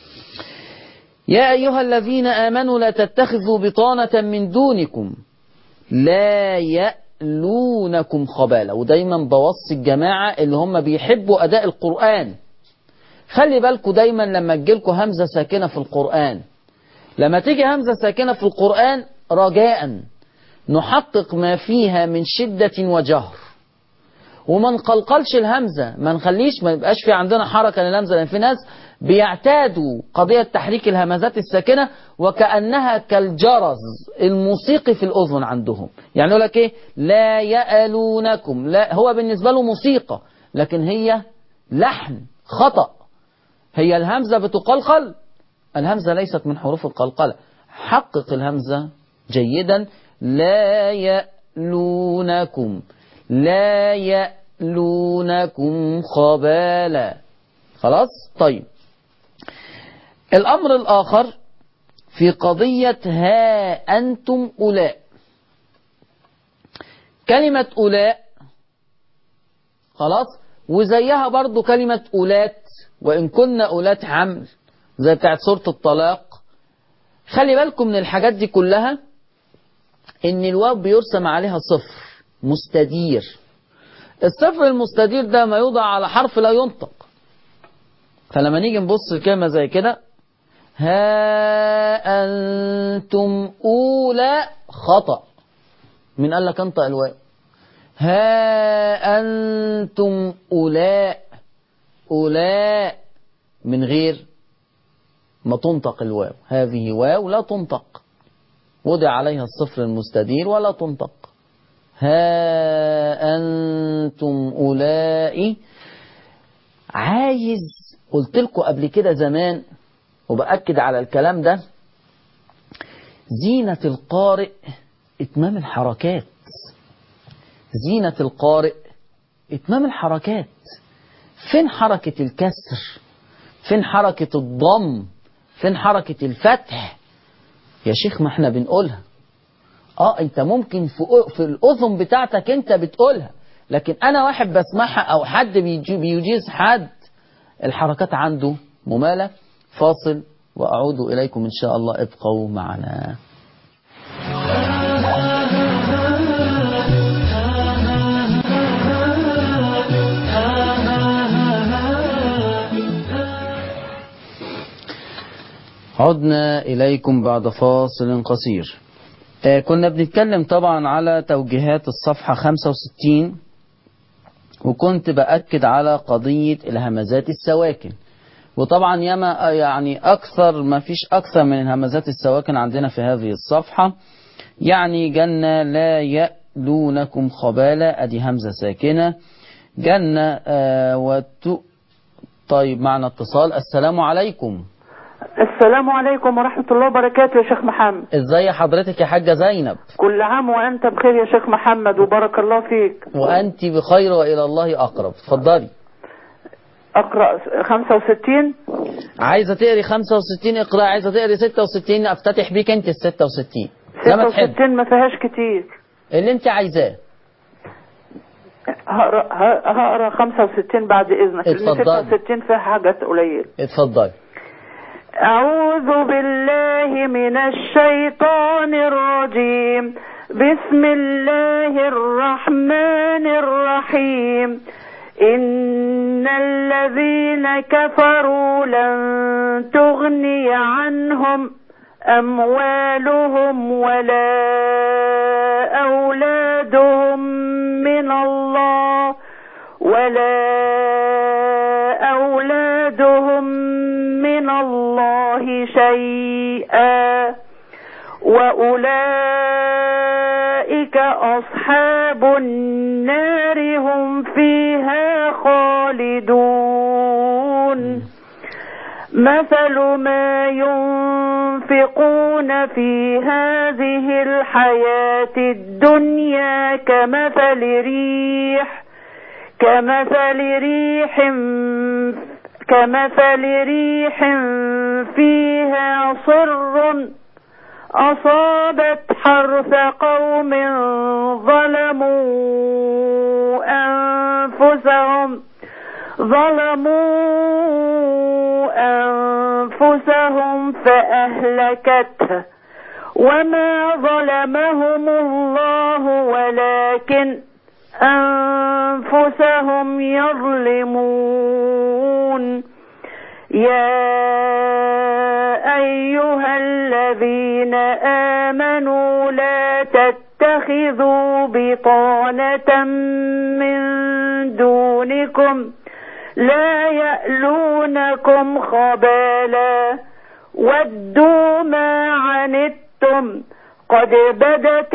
يا أيها الذين آمنوا لا تتخذوا بطانة من دونكم لا يألونكم خبالا. ودايما بوصي الجماعة اللي هم بيحبوا أداء القرآن، خلي بالكوا دايما لما تجيلكوا همزة ساكنة في القرآن، لما تيجي همزة ساكنة في القرآن رجاء نحقق ما فيها من شدة وجهر، وما نقلقلش الهمزة، ما نخليش ما يبقاش في عندنا حركة للهمزة، لأن في ناس بيعتادوا قضية تحريك الهمزات الساكنة وكأنها كالجرس الموسيقي في الأذن عندهم. يعني يقول لك إيه؟ لا يألونكم، لا، هو بالنسبة له موسيقى لكن هي لحن خطأ. هي الهمزة بتقلقل، الهمزة ليست من حروف القلقلة. حقق الهمزة جيدا. لا يألونكم، لا يألونكم خبالا. خلاص؟ طيب، الأمر الآخر في قضية ها أنتم أولاء. كلمة أولاء خلاص، وزيها برضو كلمة أولات، وإن كنا أولات حمل زي بتاعت سورة الطلاق. خلي بالكم من الحاجات دي كلها، إن الواو بيرسم عليها صفر مستدير. الصفر المستدير ده ما يوضع على حرف لا ينطق. فلما نيجي نبص الكلمة زي كده، ها أنتم أولى، خطأ. من قال لك انطق الواو؟ ها أنتم أولاء، أولاء من غير ما تنطق الواو. هذه واو لا تنطق، وضع عليها الصفر المستدير ولا تنطق. ها أنتم أولئك. عايز قلت لكم قبل كده زمان وبأكد على الكلام ده، زينة القارئ إتمام الحركات. زينة القارئ إتمام الحركات. فين حركة الكسر؟ فين حركة الضم؟ فين حركة الفتح؟ يا شيخ ما احنا بنقولها. اه انت ممكن في, في الأذن بتاعتك انت بتقولها، لكن انا واحد بسمعها او حد بيجيز حد الحركات عنده ممالة. فاصل وأعود إليكم إن شاء الله، ابقوا معنا. عدنا إليكم بعد فاصل قصير. آه كنا بنتكلم طبعا على توجيهات الصفحة خمسة وستين، وكنت بأكد على قضية الهمزات السواكن. وطبعا ياما يعني أكثر، ما فيش أكثر من الهمزات السواكن عندنا في هذه الصفحة. يعني جنة لا يألونكم خبالا، أدي همزة ساكنة. جنة آه وت... طيب معنا اتصال. السلام عليكم. السلام عليكم ورحمة الله وبركاته يا شيخ محمد. ازاي حضرتك يا حاجة زينب؟ كل عام وأنت بخير يا شيخ محمد وبارك الله فيك. وأنت بخير وإلى الله أقرب. اتفضلي. أقرأ خمسة وستين. عايزة تقري خمسة وستين اقرأ، عايزة تقري ستة وستين افتتح بيك انت الستة وستين. ستة وستين ما فيهاش كتير. اللي انت عايزاه. هقرأ هقرأ خمسة وستين بعد إذنك. اتفضلي. ستة وستين فيها حاجات قليلة. اتفضلي. أعوذ بالله من الشيطان الرجيم. بسم الله الرحمن الرحيم. إن الذين كفروا لن تغني عنهم أموالهم ولا أولادهم من الله ولا أولادهم من الله شيئا وأولئك أصحاب النار هم فيها خالدون. مثل ما ينفقون في هذه الحياة الدنيا كمثل ريح كمثل ريح كمثل ريح فيها صر أصابت حرث قوم ظلموا أنفسهم ظلموا أنفسهم فأهلكته وما ظلمهم الله ولكن أنفسهم يظلمون يا أيها الذين آمنوا لا تتخذوا بطانة من دونكم لا يألونكم خبالا ودوا ما عنتم قد بدت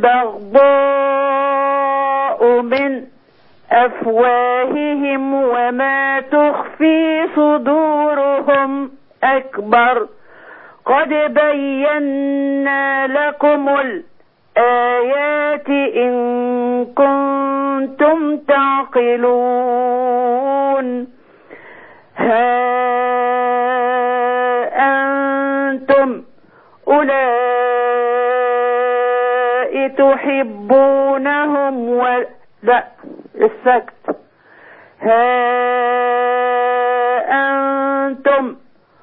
البغضاء من أفواههم وما تخفي صدورهم أكبر قد بينا لكم الآيات إن كنتم تعقلون ها أنتم أولئك تحبونهم و... لا السكت ها أنتم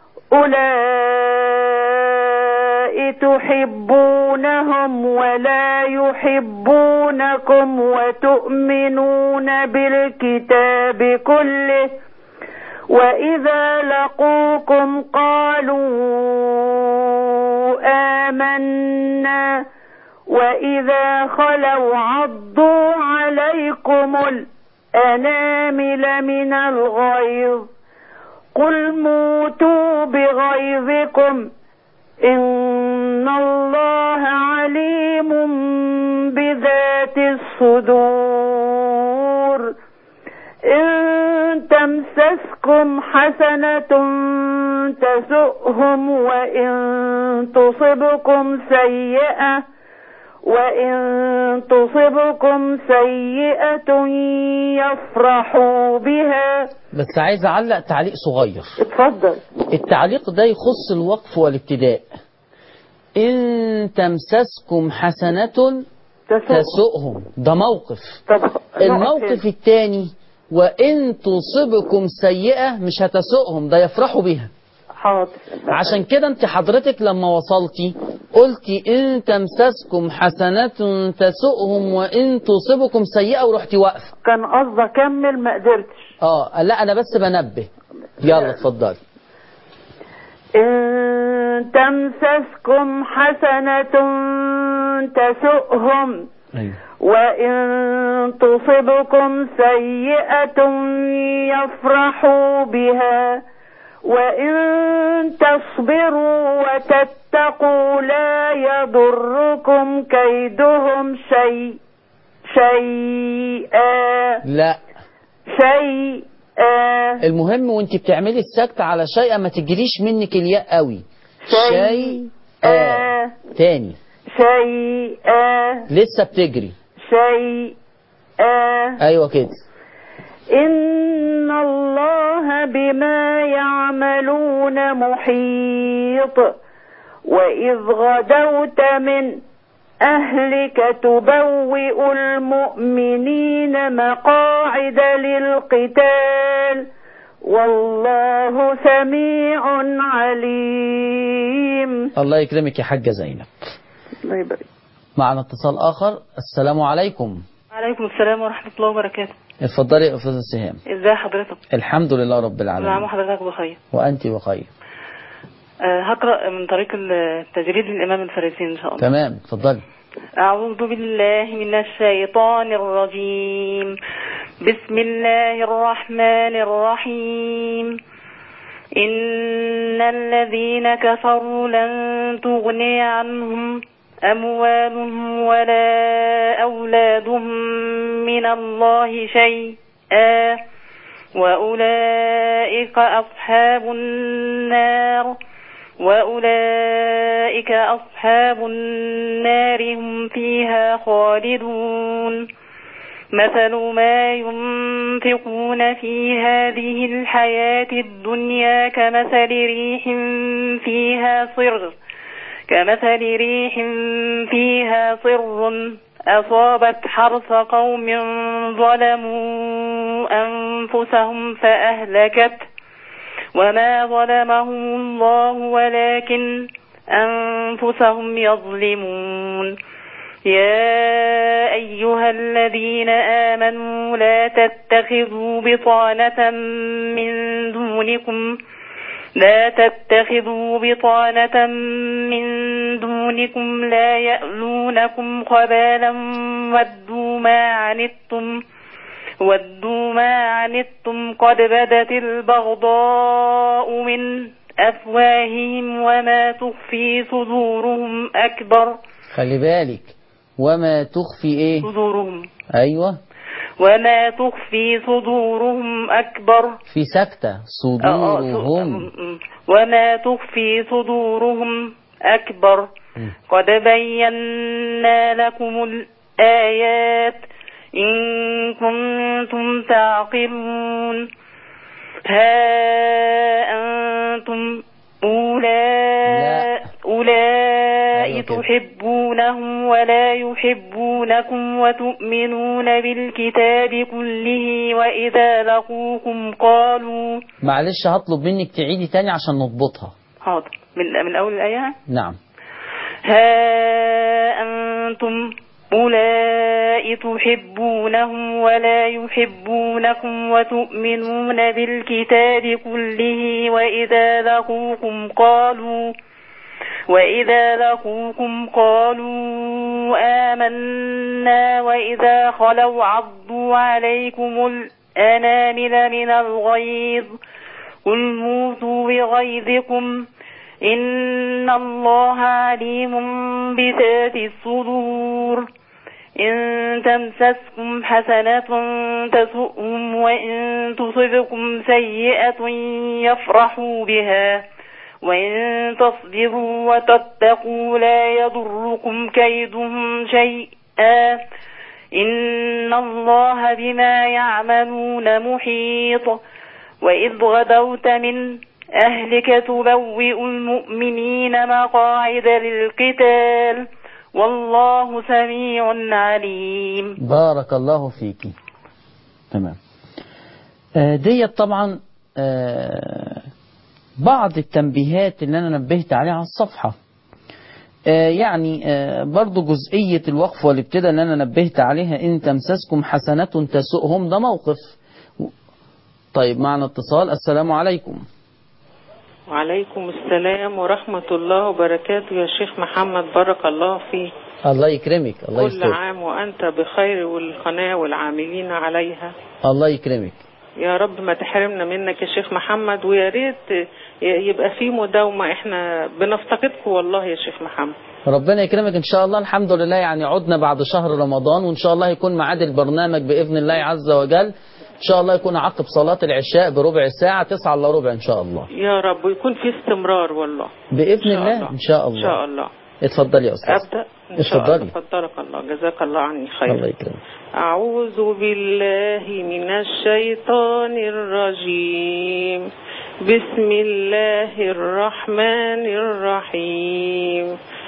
أولئك تحبونهم ولا يحبونكم وتؤمنون بالكتاب كله وإذا لقوكم قالوا آمنا وإذا خلوا عضوا عليكم الأنامل من الغيظ قل موتوا بغيظكم إن الله عليم بذات الصدور إن تمسسكم حسنة تسؤهم وإن تصبكم سيئة وإن تصبكم سيئة يفرحوا بها. بس عايز أعلق تعليق صغير. اتفضل. التعليق ده يخص الوقف والابتداء. إن تمسسكم حسنة تسؤهم، ده موقف. الموقف الثاني وإن تصبكم سيئة مش هتسؤهم، ده يفرحوا بها. حاضر. عشان كده انت حضرتك لما وصلتي قلتي إن تمسسكم حسنة تسؤهم وإن تصبكم سيئة ورحتي واقفة. كان قصدي أكمل ما قدرتش. اه لا أنا بس بنبه. يلا اتفضلي. إن تمسسكم حسنة تسؤهم أيوه. وإن تصبكم سيئة يفرحوا بها وإن تصبروا وتتقوا لا يضركم كيدهم شيء شيئا لا شيئا. المهم وانت بتعملي السكت على شيئا ما تجريش منك الياء قوي. شيئا تاني شيئا لسه بتجري شيئا. ايوه كده. إن الله بما يعملون محيط وإذ غدوت من أهلك تبوئ المؤمنين مقاعد للقتال والله سميع عليم. الله يكرمك يا حاجة زينب. الله يبارك. معنا اتصال آخر. السلام عليكم. وعليكم السلام ورحمة الله وبركاته. اتفضلي يا أستاذة سهام. ازي حضرتك؟ الحمد لله رب العالمين. نعم حضرتك بخير. وأنت بخير. أه هقرأ من طريق التجريد للإمام الفارسي إن شاء الله. تمام اتفضلي. أعوذ بالله من الشيطان الرجيم. بسم الله الرحمن الرحيم. إن الذين كفروا لن تغني عنهم أموالهم ولا أولادهم من الله شيئا وأولئك أصحاب النار وأولئك أصحاب النار هم فيها خالدون مثل ما ينفقون في هذه الحياة الدنيا كمثل ريح فيها صر كمثل ريح فيها صر أصابت حرث قوم ظلموا أنفسهم فأهلكت وما ظلمهم الله ولكن أنفسهم يظلمون يا أيها الذين آمنوا لا تتخذوا بطانة من دونكم لا تتخذوا بطانة من دونكم لا يألونكم خبالا ودوا ما عنتم ودوا ما عنتم قد بدت البغضاء من أفواههم وما تخفي صدورهم أكبر. خلي بالك وما تخفي ايه صدورهم. ايوه وما تخفي صدورهم أكبر. في سكتة صدورهم. وما تخفي صدورهم أكبر. قد بينا لكم الآيات إن كنتم تعقلون. ها أنتم أولئك أولئك تحبونهم ولا يحبونكم وتؤمنون بالكتاب كله وإذا لقوكم قالوا. معلش هطلب منك تعيدي تاني عشان نضبطها. حاضر. من من أول الآية. نعم. ها أنتم أولئك تحبونهم ولا يحبونكم وتؤمنون بالكتاب كله وإذا لقوكم قالوا وإذا لقوكم قالوا آمنا وإذا خلوا عضوا عليكم الأنامل من الغيظ قل موتوا بغيظكم إن الله عليم بذات الصدور. إن تمسسكم حسنة تسؤهم وإن تصبكم سيئة يفرحوا بها وإن تصبروا وتتقوا لا يضركم كيدهم شيئا إن الله بما يعملون محيط. وإذ غدوت من أهلك تبوئ المؤمنين مقاعد للقتال والله سميع عليم. بارك الله فيك. تمام. آه ديت طبعا آه بعض التنبيهات اللي أنا نبهت عليها على الصفحة. آه يعني آه برضو جزئية الوقف والابتداء اللي أنا نبهت عليها إن تمسسكم حسنة تسؤهم ده موقف. طيب معنا اتصال. السلام عليكم. وعليكم السلام ورحمة الله وبركاته يا شيخ محمد بارك الله فيك. الله يكرمك. الله يستر. كل عام وأنت بخير والقناة والعاملين عليها. الله يكرمك. يا رب ما تحرمنا منك يا شيخ محمد ويا ريت يبقى في مداومة احنا بنفتقدكم والله يا شيخ محمد. ربنا يكرمك إن شاء الله. الحمد لله يعني عدنا بعد شهر رمضان وإن شاء الله يكون ميعاد البرنامج بإذن الله عز وجل. إن شاء الله يكون عقب صلاة العشاء بربع ساعة تسعة إلا ربع إن شاء الله. يا رب ويكون في استمرار والله. بإذن الله. الله إن شاء الله. إن شاء الله. اتفضلي يا أستاذ. أبدأ إن شاء الله. اتفضلك الله جزاك الله عني خير. الله يكرمك. أعوذ بالله من الشيطان الرجيم. بسم الله الرحمن الرحيم.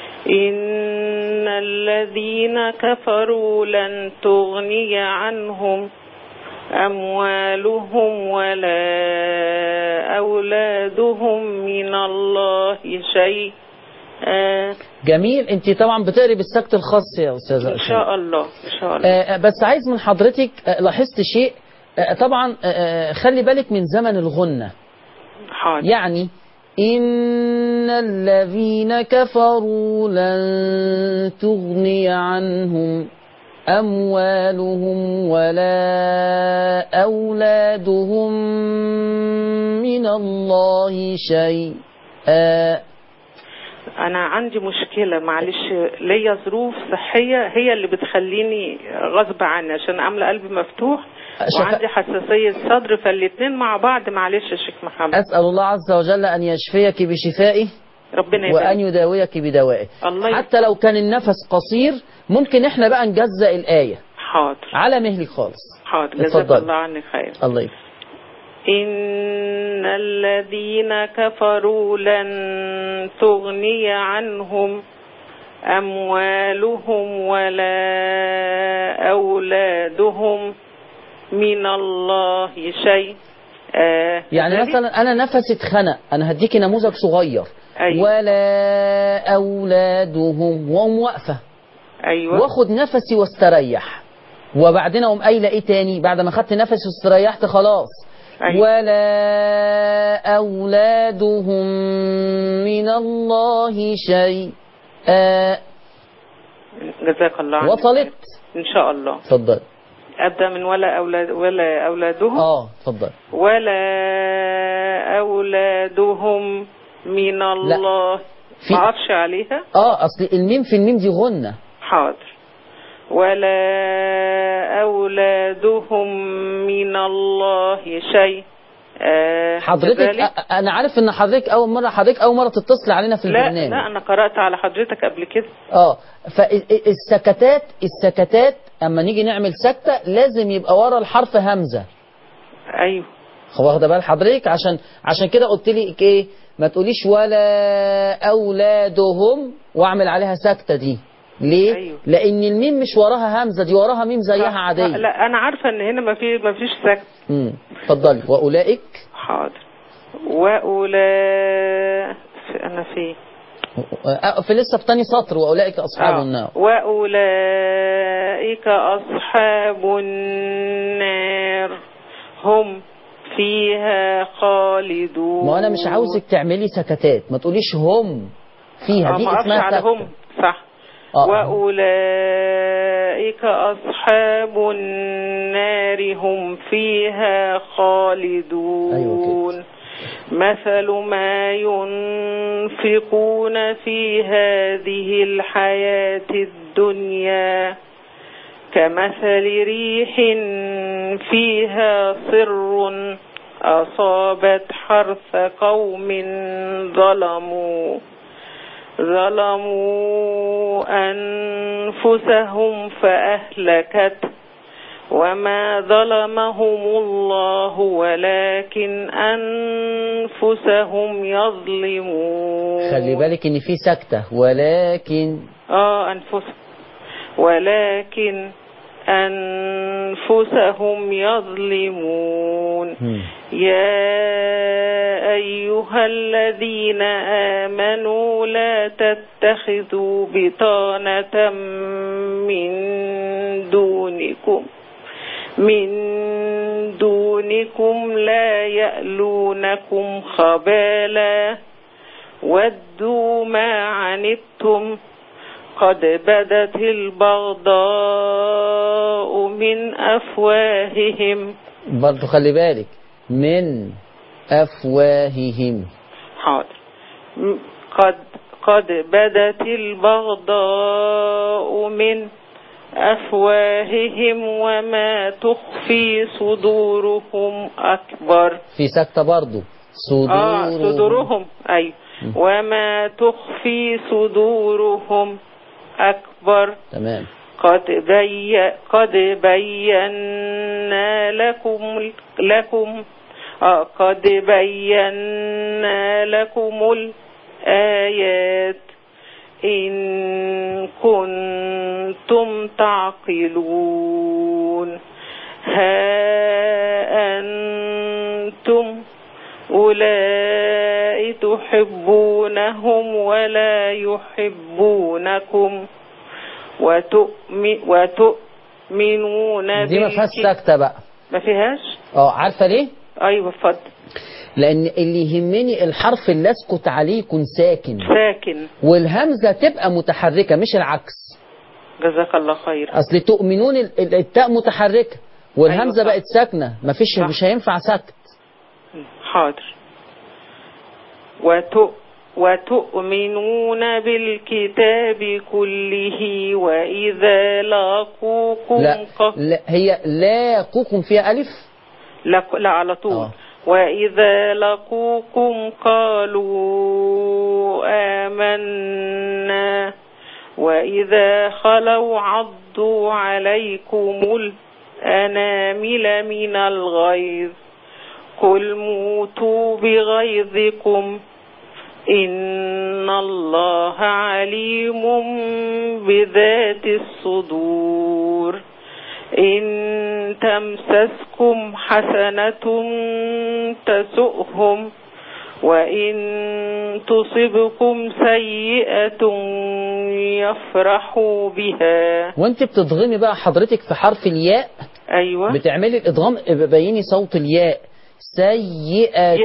إن الذين كفروا لن تغني عنهم أموالهم ولا أولادهم من الله شيء. آه جميل. انت طبعا بتقري بالسكت الخاص يا أستاذة. إن شاء الله إن شاء الله. آه بس عايز من حضرتك آه لاحظت شيء. آه طبعا آه خلي بالك من زمن الغنة. حاضر. يعني إن الذين كفروا لن تغني عنهم أموالهم ولا أولادهم من الله شيئا. أنا عندي مشكلة معلش ليا ظروف صحية هي اللي بتخليني غصب عني عشان عاملة قلبي مفتوح وعندي حساسية صدر، فالاتنين مع بعض معلش يا شيخ محمد. أسأل الله عز وجل أن يشفيك بشفائه ربنا يبارك. وأن يداويك بدوائه. الله حتى لو كان النفس قصير ممكن احنا بقى نجزأ الآية. حاضر. على مهلك خالص. حاضر. جزاك الله عنك خير. الله يبارك. إن الذين كفروا لن تغني عنهم أموالهم ولا أولادهم من الله شيء. آه يعني مثلا أنا نفسي اتخنق، أنا هديكي نموذج صغير. أيوة. ولا أولادهم وهم واقفة. أيوة. واخد نفسي واستريح، وبعدين أقوم قايلة إيه تاني بعد ما خدت نفسي واستريحت خلاص؟ أيوة. ولا أولادهم من الله شيء. آه جزاك الله عنك. وصلت إن شاء الله. اتفضل. أبدأ من ولا أولاد ولا أولادهم. اه اتفضل. ولا أولادهم من الله. ما أعرفش عليها. اه أصل الميم في الميم دي غنة. حاضر. ولا أولادهم من الله شيء. آه حضرتك أ- أنا عارف إن حضرتك أول مرة حضرتك أول مرة تتصل علينا في البرنامج. لا لا أنا قرأت على حضرتك قبل كده. اه فالسكتات السكتات أما نيجي نعمل سكتة لازم يبقى ورا الحرف همزة. أيوه. واخده بال حضرتك؟ عشان عشان كده قلت لي ايه ما تقوليش ولا أولادهم واعمل عليها سكتة دي. ليه؟ أيوه. لأن الميم مش وراها همزة، دي وراها ميم زيها عادية. لا أنا عارفة إن هنا ما في ما فيش سكت. امم اتفضلي. وأولئك. حاضر. وأولئك أنا في في لسه في تاني سطر. وأولئك أصحاب آه. النار. وأولئك أصحاب النار هم فيها خالدون. ما أنا مش عاوزك تعملي سكتات، ما تقوليش هم فيها. آه دي ما اسمها سكتة. هم صح. آه. وأولئك أصحاب النار هم فيها خالدون. أيوة. مثل ما ينفقون في هذه الحياة الدنيا كمثل ريح فيها صر أصابت حرث قوم ظلموا ظلموا أنفسهم فأهلكت وما ظلمهم الله ولكن أنفسهم يظلمون. خلي بالك إن في سكتة. ولكن آه أنفسهم ولكن أنفسهم يظلمون. م. يا أيها الذين آمنوا لا تتخذوا بطانة من دونكم من دونكم لا يألونكم خبالا ودوا ما عنتم قد بدت البغضاء من أفواههم. برضو خلي بالك من أفواههم. حاضر. قد قد بدت البغضاء من أفواههم وما تخفي صدورهم أكبر. في سكتة برضو. صدورهم. آه صدورهم أي. وما تخفي صدورهم أكبر. تمام. قد بي قد بينا لكم لكم آه قد بينا لكم الآيات إن كنتم تعقلون. ها أنتم أولئك تحبونهم ولا يحبونكم وتؤمن وتؤمنون دي ما فيهاش سكتة بقى. ما فيهاش؟ اه عارفة ليه؟ ايوه اتفضل. لأن اللي يهمني الحرف اللي اسكت عليه يكون ساكن. ساكن. والهمزة تبقى متحركة مش العكس. جزاك الله خير. أصل تؤمنون التاء متحركة والهمزة أيوة بقت ساكنة، مفيش مش هينفع سكت. حاضر. وتؤ وتؤمنون بالكتاب كله وإذا لاقوكم لا, لا هي لاقوكم فيها ألف. لا, لا على طول. أوه. وإذا لقوكم قالوا آمنا وإذا خلوا عضوا عليكم الأنامل من الغيظ قل موتوا بغيظكم إن الله عليم بذات الصدور إن تمسسكم حسنة تسؤهم وإن تصبكم سيئة يفرحوا بها. وانت بتضغمي بقى حضرتك في حرف الياء. أيوة بتعملي الإضغام، بيني صوت الياء. سيئة.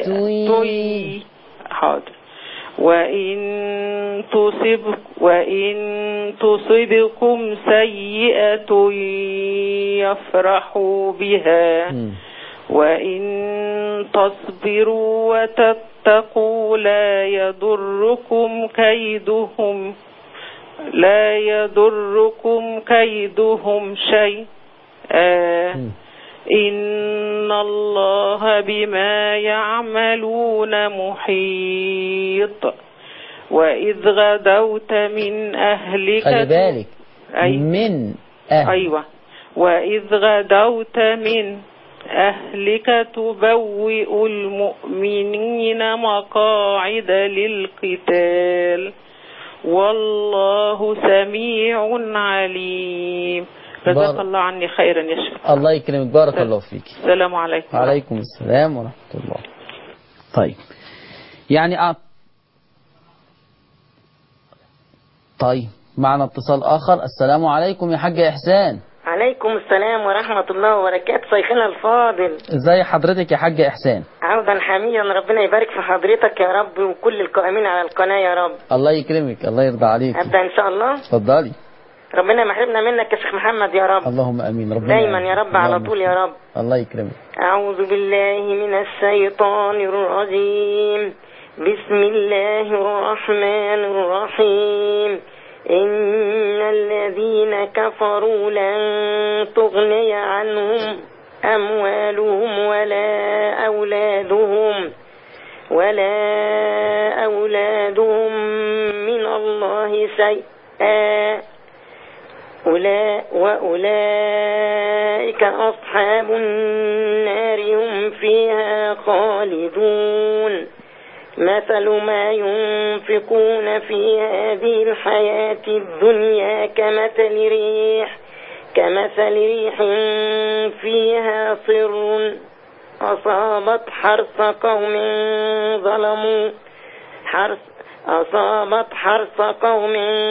حاضر. وإن تصب وإن تصبكم سيئة يفرحوا بها م. وإن تصبروا وتتقوا لا يضركم كيدهم لا يضركم كيدهم شيئا إن الله بما يعملون محيط. وإذ غدوت من أهلك خلي بالك أي من أهل. أيوة وإذ غدوت من أهلك تبوئ المؤمنين مقاعد للقتال والله سميع عليم. جزاك الله عني خيرا يا شيخ. الله يكرمك، بارك الله فيك. السلام عليكم. وعليكم السلام ورحمة الله. طيب يعني أ... طيب معنا اتصال آخر. السلام عليكم يا حاج إحسان. عليكم السلام ورحمة الله وبركاته شيخنا الفاضل. ازي حضرتك يا حاج إحسان؟ عودا حميدا، ربنا يبارك في حضرتك يا رب وكل القائمين على القناة يا رب. الله يكرمك، الله يرضى عليك. أبدأ إن شاء الله. اتفضلي. ربنا ما يحرمنا منك يا شيخ محمد يا رب. اللهم امين. ربنا دايما يا رب على طول يا رب. الله يكرمك. اعوذ بالله من الشيطان الرجيم. بسم الله الرحمن الرحيم. ان الذين كفروا لن تغني عنهم اموالهم ولا اولادهم ولا اولادهم من الله شيئا وأولئك أصحاب النار هم فيها خالدون. مثل ما ينفقون في هذه الحياة الدنيا كمثل ريح كمثل ريح فيها صر أصابت حرث قوم ظلموا حرث أصابت حرث قوم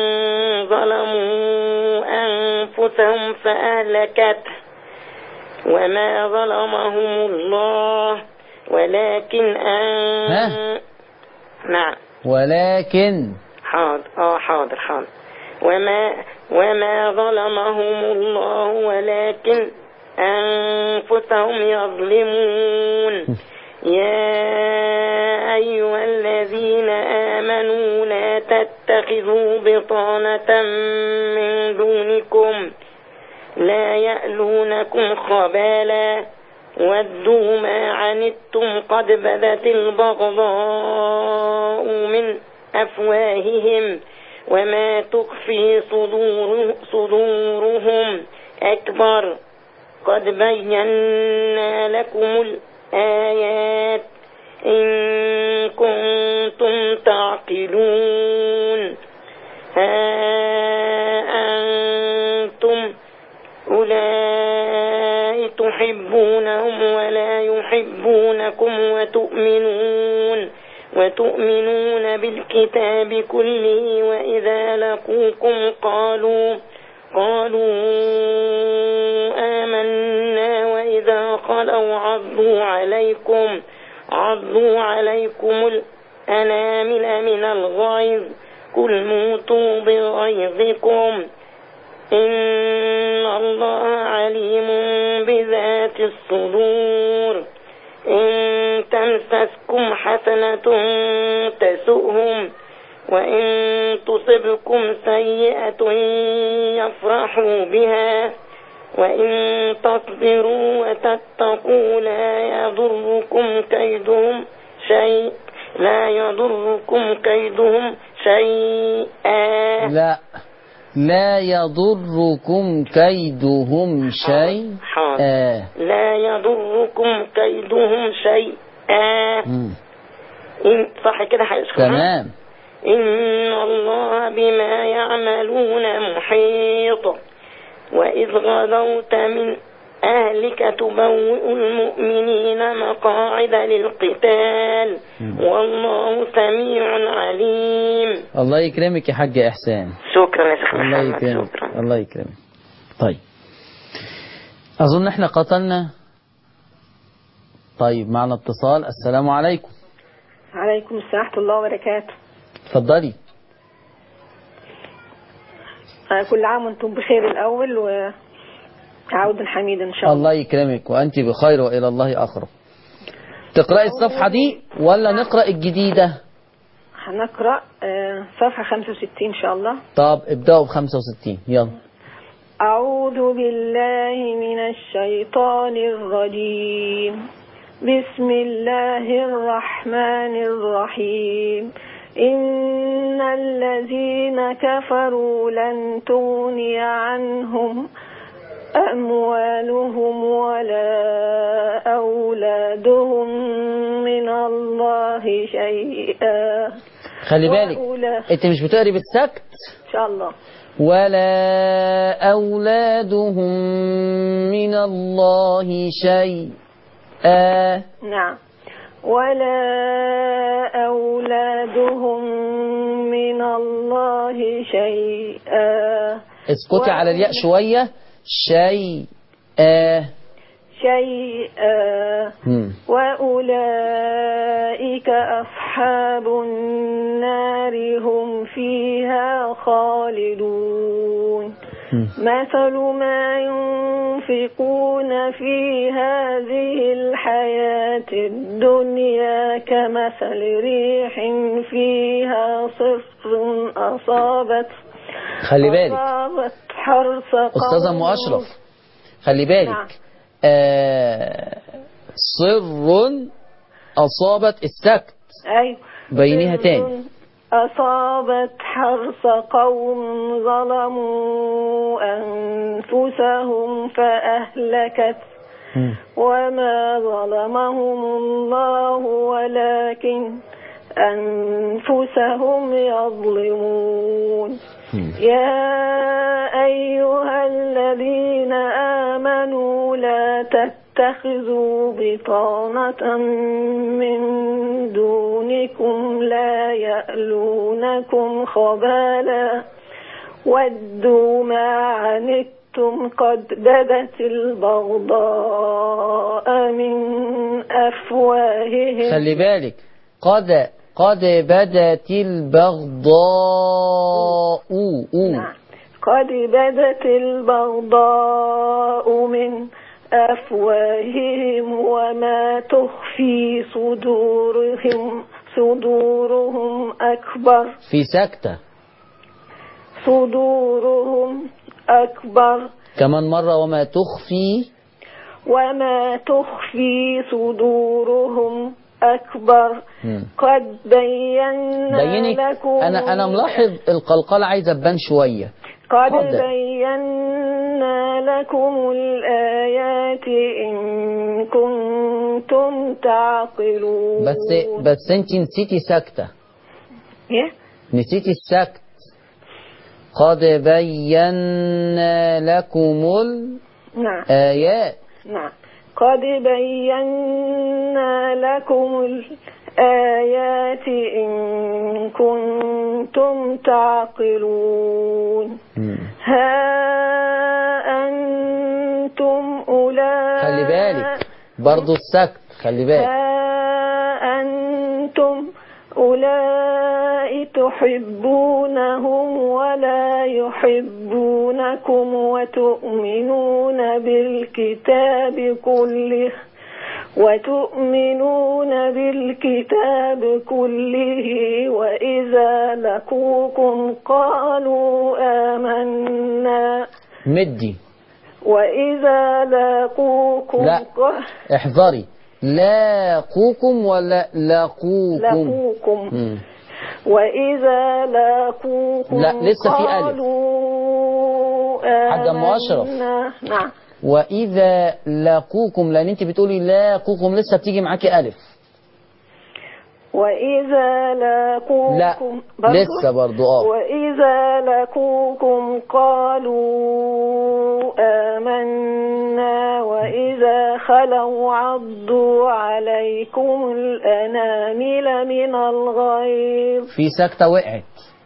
ظلموا أنفسهم فأهلكته وما ظلمهم الله ولكن أن نعم ولكن حاضر اه حاضر حاضر وما وما ظلمهم الله ولكن أنفسهم يظلمون. يا أيها الذين آمنوا لا تتخذوا بطانة من دونكم لا يألونكم خبالا ودوا ما عنتم قد بدت البغضاء من أفواههم وما تخفي صدور صدورهم أكبر قد بينا لكم الآيات إن كنتم تعقلون. ها أنتم أولئك تحبونهم ولا يحبونكم وتؤمنون وتؤمنون بالكتاب كله وإذا لقوكم قالوا قالوا آمنا وإذا خلوا عضوا عليكم عضوا عليكم الأنامل من الغيظ قل موتوا بغيظكم إن الله عليم بذات الصدور. إن تمسسكم حسنة تسؤهم وإن تصبكم سيئة يفرحوا بها وإن تصبروا وتتقوا لا يضركم كيدهم شيء لا يضركم كيدهم شيئا. لا لا يضركم كيدهم شيئا. لا يضركم كيدهم شيئا. إن صح كده حقيقة. تمام. إن الله بما يعملون محيط. وإذ غدوت من أهلك تبوئ المؤمنين مقاعد للقتال والله سميع عليم. الله يكرمك يا حاج إحسان. شكرا يا شيخ محمد. الله يكرمك. شكرا. الله يكرمك. طيب أظن احنا قتلنا. طيب معنا اتصال. السلام عليكم. عليكم السلام ورحمة الله وبركاته. اتفضلي. كل عام وانتم بخير الأول وعودا حميدا إن شاء الله. الله يكرمك وأنت بخير وإلى الله أقرب. تقرأي الصفحة دي ولا نقرأ الجديدة؟ هنقرأ صفحة خمسة وستين إن شاء الله. طب ابدأوا بخمسة وستين يلا. أعوذ بالله من الشيطان الرجيم. بسم الله الرحمن الرحيم. إن الذين كفروا لن تغني عنهم أموالهم ولا أولادهم من الله شيئا. خلي بالك انت مش بتقري بالسكت إن شاء الله. ولا أولادهم من الله شيئا. نعم. ولا أولادهم من الله شيئا. اسكتي على الياء شوية. شيئا. شيئا. وأولئك أصحاب النار هم فيها خالدون. مثل ما ينفقون في هذه الحياة الدنيا كمثل ريح فيها صفر أصابت خلي بالك أصابت حرث أستاذة أم أشرف خلي بالك. نعم. آه صر أصابت السكت. أيوة. بينيها تاني. أصابت حرث قوم ظلموا أنفسهم فأهلكت وما ظلمهم الله ولكن أنفسهم يظلمون. يا أيها الذين آمنوا لا تتخذوا بطانة من دونكم لا يألونكم خبالا ودوا ما عنتم قد بدت البغضاء من أفواههم. خلي بالك قد قد بدت البغضاء. نعم. قد بدت البغضاء من أفواههم وما تخفي صدورهم صدورهم أكبر. في سكتة. صدورهم أكبر. كمان مرة وما تخفي. وما تخفي صدورهم أكبر. م. قد بينا بيني. لكم. أنا أنا ملاحظ القلقلة عايزة تبان شوية. قد بينا لكم الآيات إن كنتم تعقلون. بس بس أنت نسيتي سكتة. إيه؟ نسيتي السكت. قد بينا لكم الآيات. نعم. قد بينا لكم الآيات إن كنتم تعقلون. م. ها أنتم أولئك. خلي بالك برضو السكت. خلي بالك. ها أنتم أولئك تحبونهم ولا يحبونكم وتؤمنون بالكتاب كله وتؤمنون بالكتاب كله وإذا لقوكم قالوا آمنا مدي وإذا لقوكم لا احذري لاقوكم ولا لاقوكم لقوكم مم. وإذا لقوكم لا لسه في ألف قالوا حاجة أم أشرف نعم وإذا لاقوكم لأن أنت بتقولي لاقوكم لسه بتيجي معاكي ألف وإذا لقوكم لا برضو لسه برضو اه وإذا لقوكم قالوا آمنا وإذا خلوا عضوا عليكم الأنامل من الغيظ. في سكتة وقعت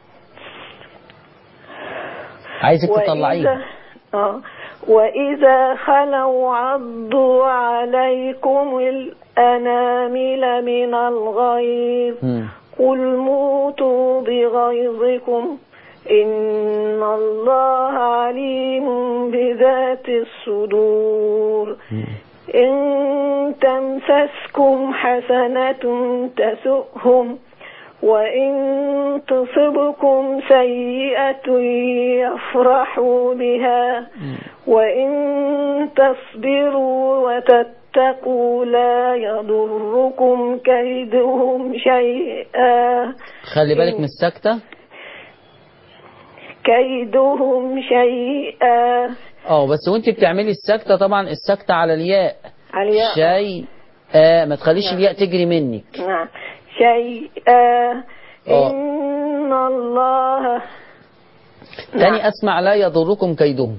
عايزك تطلعيها. اه وإذا خلوا عضوا عليكم الأنامل من الغيظ قل موتوا بغيظكم إن الله عليم بذات الصدور. إن تمسسكم حسنة تسؤهم وإن تصبكم سيئة يفرحوا بها وإن تصبروا وتتقوا لا يضركم كيدهم شيئا. خلي بالك من السكتة كيدهم شيئا. اه بس وانت بتعملي السكتة طبعا السكتة على الياء على الياء شيء آه ما تخليش نعم. الياء تجري منك. نعم شيئا إن الله تاني نعم. أسمع لا يضركم كيدهم.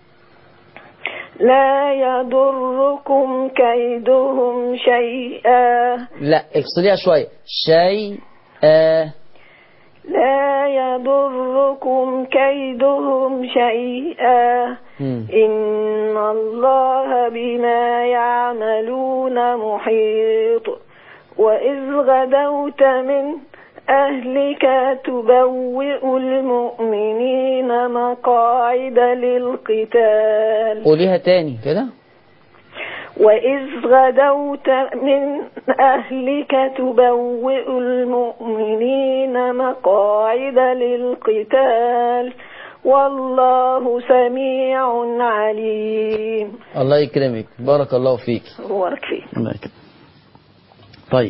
لا يضركم كيدهم شيئا. لا افصليها شوية شيئا. لا يضركم كيدهم شيئا م. إن الله بما يعملون محيط. وإذ غدوت من أهلك تبوئ المؤمنين مقاعد للقتال. قوليها تاني كده. وإذ غدوت من أهلك تبوئ المؤمنين مقاعد للقتال والله سميع عليم. الله يكرمك بارك الله فيك. بارك فيك. الله يكرمك. طيب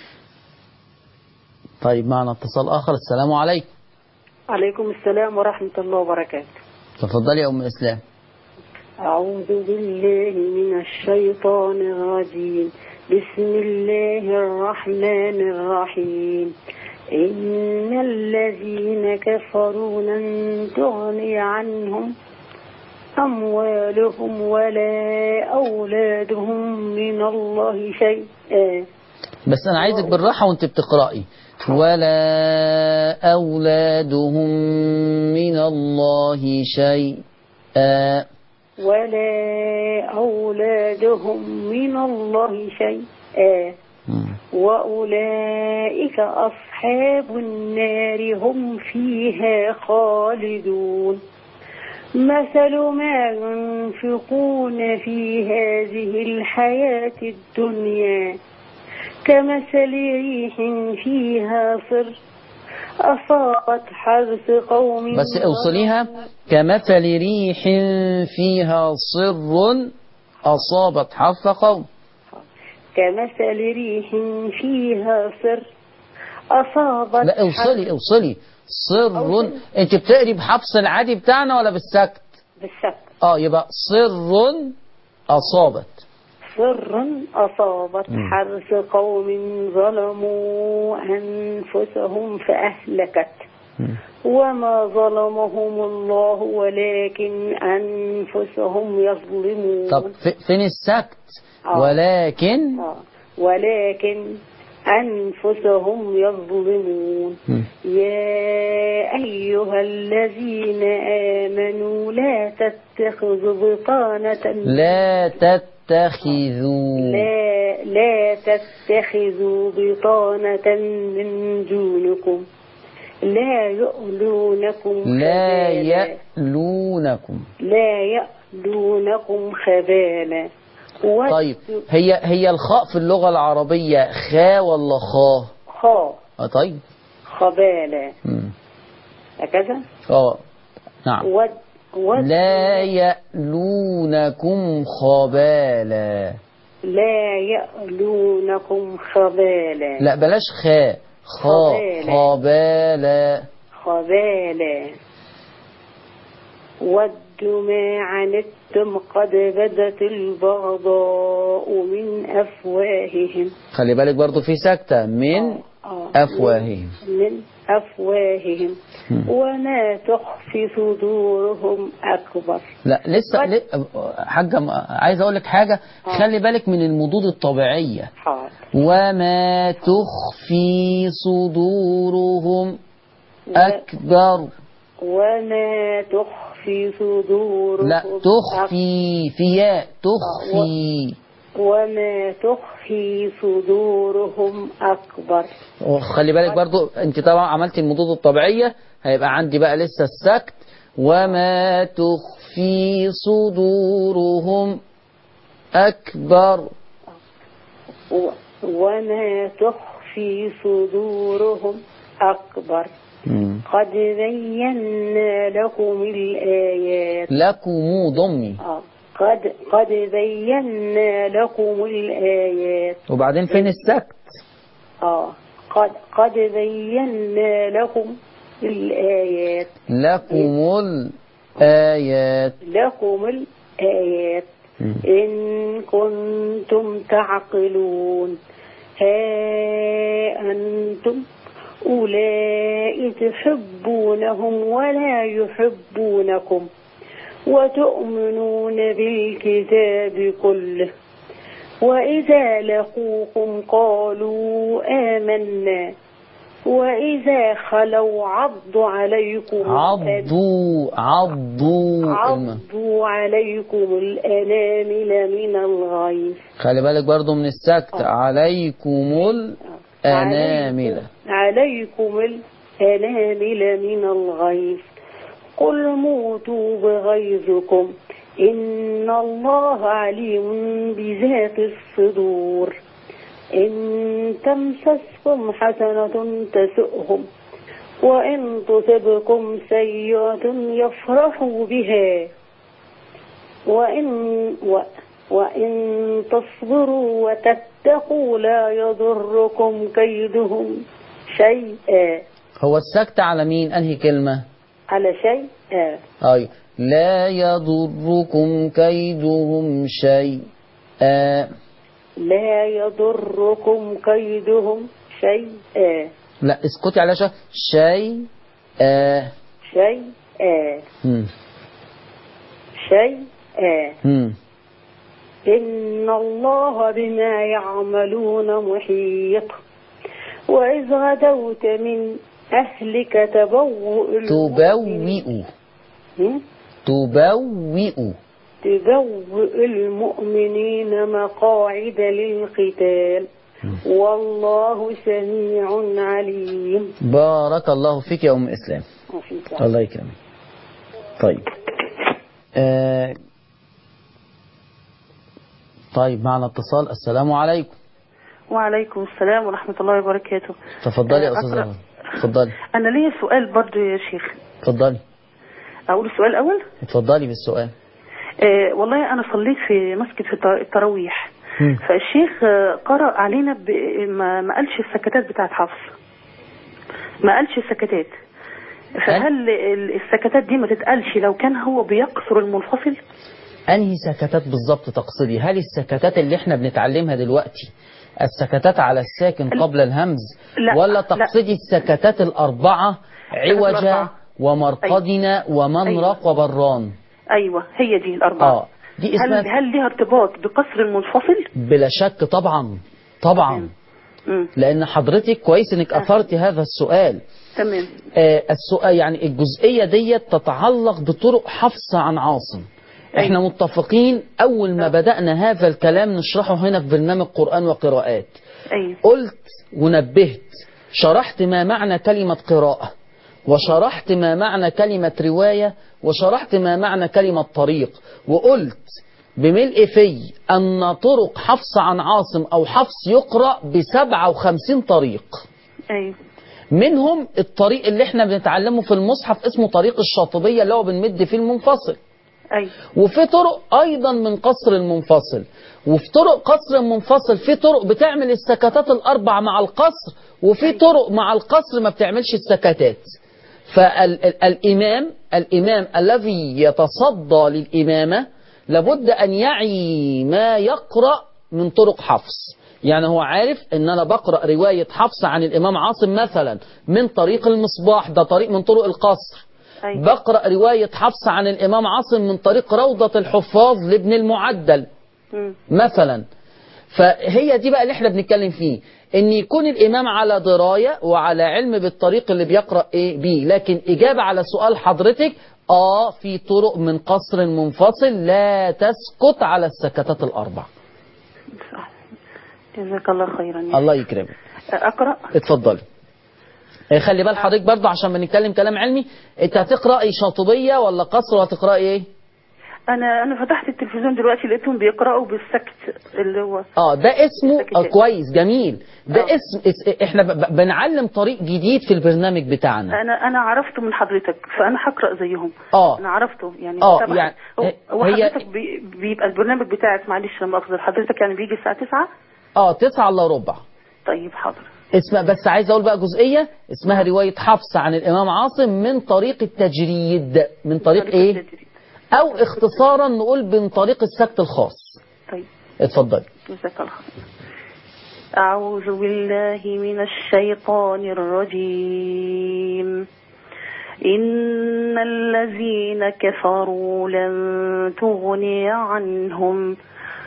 طيب معنا اتصال آخر. السلام عليكم. عليكم السلام ورحمة الله وبركاته. تفضلي يا أم إسلام. أعوذ بالله من الشيطان الرجيم. بسم الله الرحمن الرحيم. إن الذين كفروا لن تغني عنهم أموالهم ولا أولادهم من الله شيئا. بس أنا عايزك بالراحة وأنت بتقرأي. ولا أولادهم من الله شيئا. ولا أولادهم من الله شيئا وأولئك أصحاب النار هم فيها خالدون. مثل ما ينفقون في هذه الحياة الدنيا كمثل ريح فيها صر أصابت حرث قوم. بس اوصليها كمثل ريح فيها صر أصابت حرث قوم. كمثل ريح فيها صر أصابت. لا اوصلي اوصلي صر. انت بتقري بحفص العادي بتاعنا ولا بالسكت؟ بالسكت. اه يبقى صر أصابت. صر أصابت حرث قوم ظلموا أنفسهم فأهلكت وما ظلمهم الله ولكن أنفسهم يظلمون. طب فين السكت؟ آه. ولكن آه. ولكن أنفسهم يظلمون. م. يا أيها الذين آمنوا لا تتخذوا بطانة لا تتخذوا لا لا تتخذوا بطانة من دونكم لا يؤلونكم لا يألونكم لا يألونكم خبالا ود طيب هي هي الخاء في اللغة العربية خاء ولا خاء؟ خاء. اه طيب. خبالة. مم. هكذا. اه نعم. ود ود لا يألونكم خبالا. لا يألونكم خبالا. لا بلاش خاء، خاء خبالا. خبالا. ودوا ما عنتم قد بدت البغضاء من أفواههم. خلي بالك برضو في سكتة من آه. آه. أفواههم. من أفواههم. وما تخفي صدورهم أكبر. لا لسه ل... حاجة عايز أقول لك حاجة. آه. خلي بالك من المضود الطبيعية. حاضر. وما تخفي صدورهم أكبر. وما تخفي صدورهم. لا تخفي في ياء تخفي. وما تخفي صدورهم أكبر. خلي بالك برضو انت طبعا عملتي المضود الطبيعية، هيبقى عندي بقى لسه السكت. وما تخفي صدورهم أكبر. وما تخفي صدورهم أكبر. مم. قد بينا لكم الآيات. لكم ضمي. آه. قد قد بينا لكم الآيات. وبعدين فين السكت؟ اه قد قد بينا لكم الآيات. لكم الآيات. لكم الآيات. م. إن كنتم تعقلون. ها أنتم أولئك تحبونهم ولا يحبونكم وتؤمنون بالكتاب كله وإذا لقوكم قالوا آمنا وإذا خلوا عضوا عليكم عضوا عضوا عضوا عليكم الأنامل من الغيظ. خلي بالك برضو من السكت. عليكم الأنامل. عليكم الأنامل من الغيظ. قل موتوا بغيظكم إن الله عليم بذات الصدور. إن تمسسكم حسنة تسؤهم وإن تصبكم سيئة يفرحوا بها وإن, و وإن تصبروا وتتقوا لا يضركم كيدهم شيئا. هو السكت على مين؟ أنهي كلمة؟ على شيء. آه. أي لا يضركم كيدهم شيء. آه. لا يضركم كيدهم شيء. آه. لا اسكتي على شيء. شيء. آه. شيء. آه. مم. شيء. آه. مم. إن الله بما يعملون محيط. وإذ غدوت من أهلك تبوء تبوئ تبوئ تبوئ المؤمنين مقاعد للقتال والله سميع عليم. بارك الله فيك يا أم إسلام. الله يكرمك. طيب آه طيب معنا اتصال. السلام عليكم. وعليكم السلام ورحمة الله وبركاته. تفضلي يا أستاذة. تفضلي. أنا ليا سؤال برضو يا شيخ. تفضلي. أقول السؤال الأول؟ تفضلي بالسؤال. آه والله أنا صليت في مسجد في التراويح، فالشيخ قرأ علينا ب... ما... ما قالش السكتات بتاعت حفص، ما قالش السكتات، فهل السكتات دي ما تتقالش لو كان هو بيقصر المنفصل؟ أنهي سكتات بالضبط تقصدي؟ هل السكتات اللي احنا بنتعلمها دلوقتي السكتات على الساكن قبل الهمز، لا ولا تقصدي لا. السكتات الأربعة عوجة ومرقدنا أيوة. ومنرق أيوة. وبران؟ أيوة هي دي الأربعة. آه. دي اسمها هل, هل لها ارتباط بقصر المنفصل؟ بلا شك طبعا طبعا. مم. لأن حضرتك كويس انك أثرت هذا السؤال. تمام. آه السؤال يعني الجزئية دي تتعلق بطرق حفص عن عاصم. احنا أيوة. متفقين اول ما بدأنا هذا الكلام نشرحه هنا في برنامج قرآن وقراءات. أيوة. قلت ونبهت، شرحت ما معنى كلمة قراءة، وشرحت ما معنى كلمة رواية، وشرحت ما معنى كلمة طريق، وقلت بملء في أن طرق حفص عن عاصم أو حفص يقرأ بسبعة وخمسين طريق. أيوه. منهم الطريق اللي احنا بنتعلمه في المصحف اسمه طريق الشاطبية اللي هو بنمد فيه المنفصل. أيوه. وفي طرق أيضا من قصر المنفصل، وفي طرق قصر المنفصل في طرق بتعمل السكتات الأربع مع القصر، وفي أيوه. طرق مع القصر ما بتعملش السكتات. فالإمام الإمام الذي يتصدى للإمامة لابد أن يعي ما يقرأ من طرق حفص. يعني هو عارف ان انا بقرأ رواية حفص عن الامام عاصم مثلا من طريق المصباح، ده طريق من طرق القصر. أيوة. بقرأ رواية حفص عن الامام عاصم من طريق روضة الحفاظ لابن المعدل م. مثلا. فهي دي بقى اللي احنا بنتكلم فيه، ان يكون الامام على دراية وعلى علم بالطريق اللي بيقرأ ايه بيه. لكن اجابة على سؤال حضرتك، اه في طرق من قصر منفصل لا تسكت على السكتات الاربع. جزاك الله خيرا. الله يكرمك. أقرأ؟ اتفضلي. خلي بال حضرتك برضه عشان بنتكلم كلام علمي. انت هتقرأي شاطبية ولا قصر وهتقرأي ايه؟ انا انا فتحت التلفزيون دلوقتي لقيتهم بيقرأوا بالسكت اللي هو اه ده اسمه آه كويس جميل. ده أوه. اسم اس احنا ب... بنعلم طريق جديد في البرنامج بتاعنا. انا انا عرفته من حضرتك فانا هقرأ زيهم. اه انا عرفته يعني. اه يعني هو حضرتك بي... بيبقى البرنامج بتاعك معلش لما اخذ حضرتك يعني بيجي الساعة تسعة؟ اه تسعة الا ربع. طيب حاضر. اسمها بس عايز اقول بقى جزئية اسمها رواية حفص عن الامام عاصم من طريق التجريد. من طريق, طريق ايه التجريد. او اختصارا نقول من طريق السكت الخاص. طيب اتفضل. جزاك الله خير. اعوذ بالله من الشيطان الرجيم. ان الذين كفروا لن تغني عنهم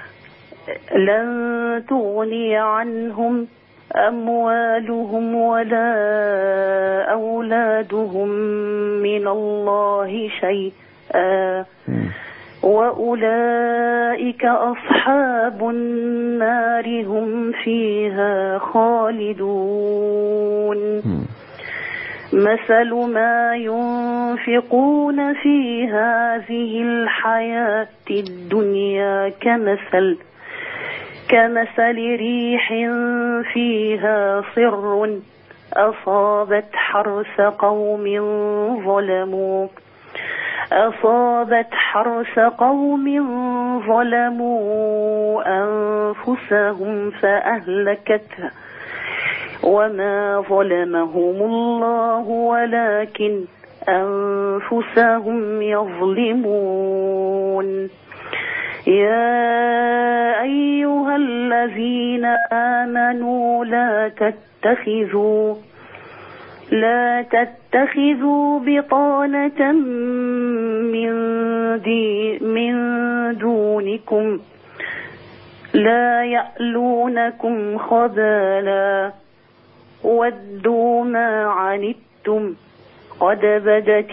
لن تغني عنهم أموالهم ولا أولادهم من الله شيئا وأولئك أصحاب النار هم فيها خالدون. مثل ما ينفقون في هذه الحياة الدنيا كمثل كمثل ريح فيها صر أصابت حرث قوم ظلموا أصابت حرث قوم ظلموا أنفسهم فأهلكتها وما ظلمهم الله ولكن أنفسهم يظلمون. يا أيها الذين آمنوا لا تتخذوا لا تتخذوا بطانة من دي من دونكم لا يألونكم خبالا ودوا ما عنتم قد بدت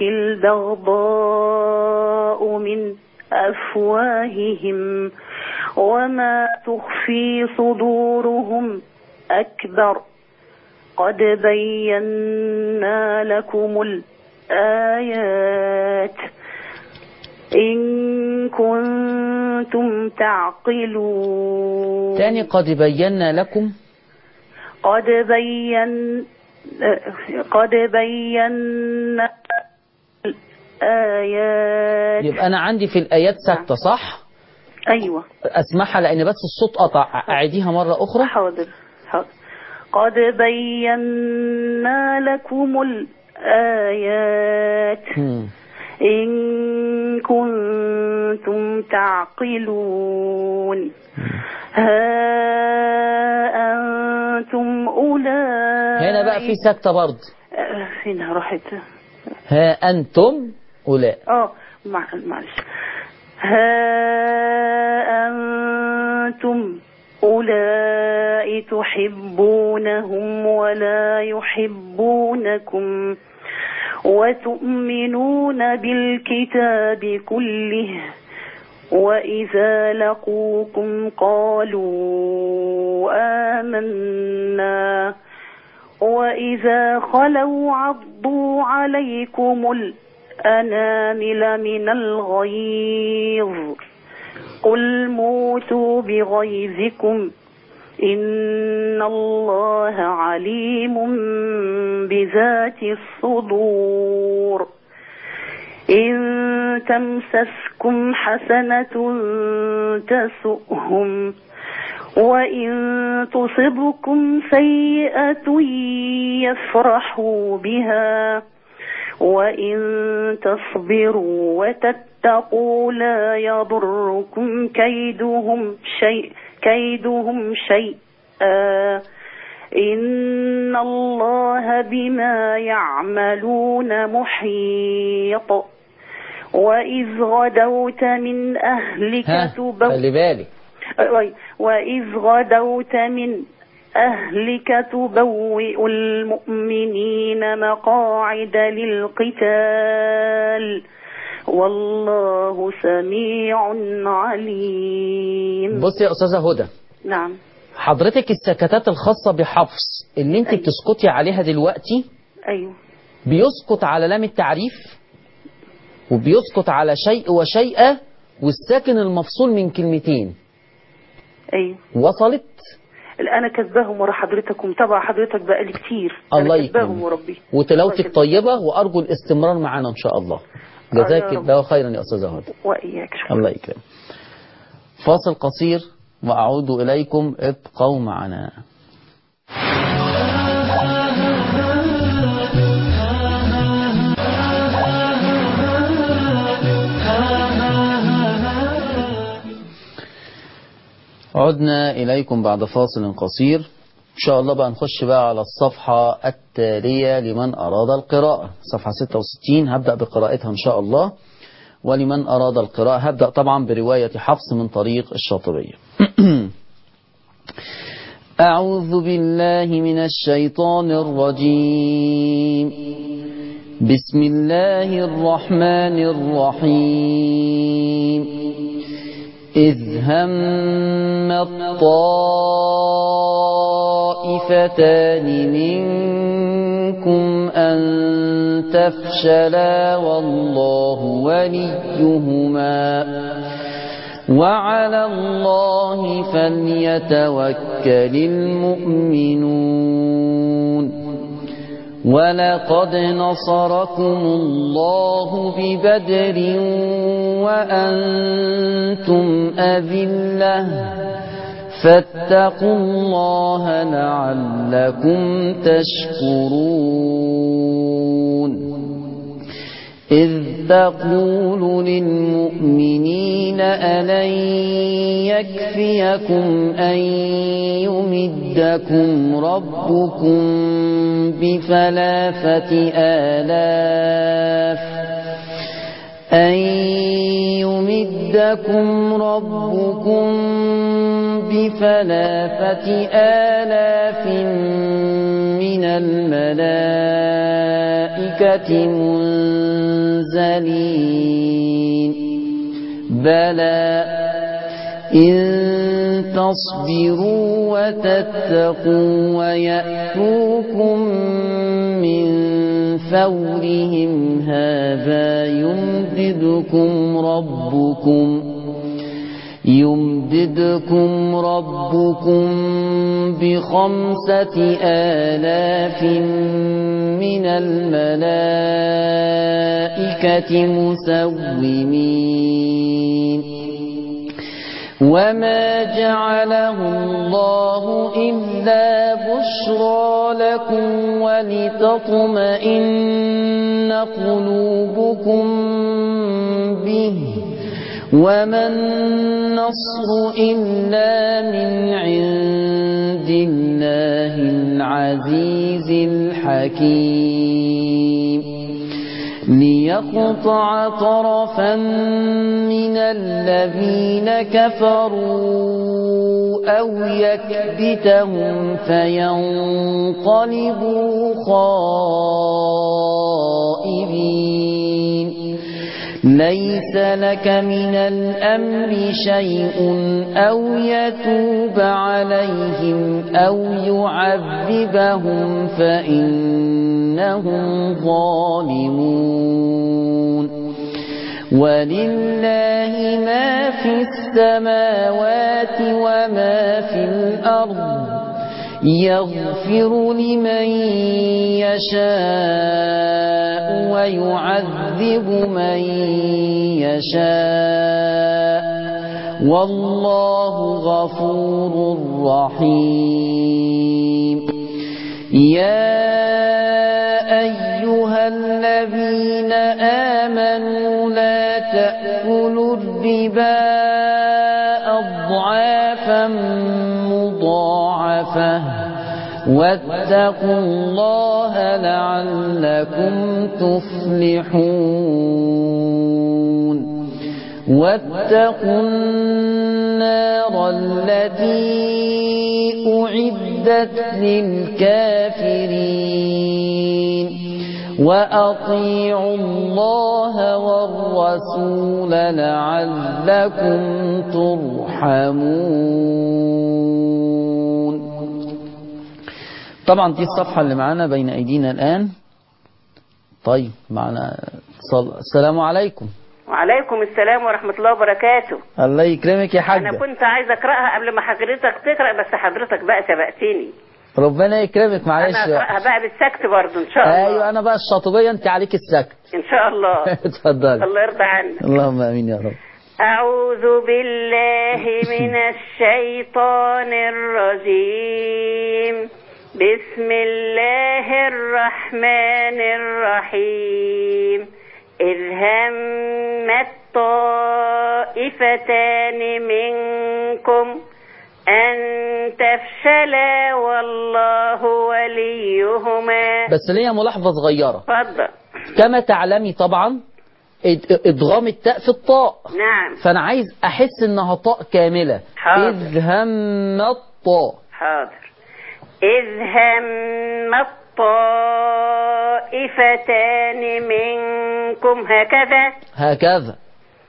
البغضاء من أفواههم وما تخفي صدورهم أكبر قد بينا لكم الآيات إن كنتم تعقلون. تاني قد بينا لكم قد بين قد بينا الآيات. يبقى أنا عندي في الآيات سكتة صح؟ أيوة. أسمعها لأن بس الصوت قطع. أعيديها مرة أخرى. حاضر حاضر. قد بينا لكم الآيات م. إن كنتم تعقلون. ها أنتم أولئك. هنا بقى في سكتة برضه. هنا راحت. ها أنتم أولئك. اه معلش. ها أنتم أولئك تحبونهم ولا يحبونكم وتؤمنون بالكتاب كله وإذا لقوكم قالوا آمنا وإذا خلوا عضوا عليكم الأنامل من الغيظ قل موتوا بغيظكم إن الله عليم بذات الصدور إن تمسسكم حسنة تسؤهم وإن تصبكم سيئة يفرحوا بها وإن تصبروا وتتقوا لا يضركم كيدهم شيء كيدهم شيئا إن الله بما يعملون محيط وإذ غدوت من أهلك تبوء خلي بالك وإذ غدوت من أهلك تبوئ المؤمنين مقاعد للقتال والله سميع عليم. بصي يا أستاذة هدى، نعم حضرتك السكتات الخاصة بحفص اللي انت أيوه. بتسكتي عليها دلوقتي أيوه بيسكت على لام التعريف وبيسكت على شيء وشيئة والساكن المفصول من كلمتين. أيوه وصلت؟ انا كاتباهم ورا حضرتك ومتابعه حضرتك بقالي كتير. الله يكرمك وربي وتلاوتك طيبه وارجو الاستمرار معنا ان شاء الله. جزاك الله خيرا يا استاذه هدى. واياك شكرا. الله يكرمك. فاصل قصير واعود اليكم، ابقوا معنا. عدنا إليكم بعد فاصل قصير. إن شاء الله بقى نخش بقى على الصفحة التالية لمن أراد القراءة، صفحة ستة وستين هبدأ بقراءتها إن شاء الله. ولمن أراد القراءة هبدأ طبعا برواية حفص من طريق الشاطبية. أعوذ بالله من الشيطان الرجيم. بسم الله الرحمن الرحيم. إذ هم الطائفتان منكم أن تفشلا والله وليهما وعلى الله فليتوكل المؤمنون. ولقد نصركم الله ببدر وأنتم أذلة فاتقوا الله لعلكم تشكرون. إذ تقول للمؤمنين ألن يكفيكم أن يمدكم ربكم بثلاثة آلاف أن يمدكم ربكم بثلاثة آلاف من الملائكة منزلين بلى إن تصبروا وتتقوا ويأتوكم من فورهم هذا يمددكم ربكم يمددكم ربكم بخمسة آلاف من الملائكة مسومين. وما جعله الله إلا بشرى لكم ولتطمئن قلوبكم به وما النصر إلا من عند الله العزيز الحكيم. ليقطع طرفا من الذين كفروا أو يكبتهم فينقلبوا خائبين. ليس لك من الأمر شيء أو يتوب عليهم أو يعذبهم فإنهم ظالمون. ولله لله ما في السماوات وما في الأرض يغفر لمن يشاء ويعذب من يشاء والله غفور رحيم. يا أيها الذين آمنوا لا تأكلوا الربا أضعافا مضاعفة واتقوا الله لعلكم تفلحون. واتقوا النار التي أعدت للكافرين وأطيعوا الله والرسول لعلكم ترحمون. طبعا دي الصفحة اللي معانا بين أيدينا الآن. طيب معنا اتصال. السلام عليكم. وعليكم السلام ورحمة الله وبركاته. الله يكرمك يا حاجة. أنا كنت عايزة أقرأها قبل ما حضرتك تقرأ بس حضرتك بقى سبقتني. ربنا يكرمك معلش. أنا أقرأها بقى بالسكت برضه إن شاء الله. أيوة أنا بقى الشاطبية أنت عليك السكت. إن شاء الله. اتفضل. الله يرضى عنك. اللهم آمين يا رب. أعوذ بالله من الشيطان الرجيم. بسم الله الرحمن الرحيم. إذ همت طائفتان منكم أن تفشلا والله وليهما. بس ليا ملاحظة صغيرة. اتفضل. كما تعلمي طبعا إدغام التاء في الطاء. نعم. فأنا عايز أحس إنها طاء كاملة. حاضر. إذ همت طاء. حاضر. إذ همت طائفتان منكم هكذا هكذا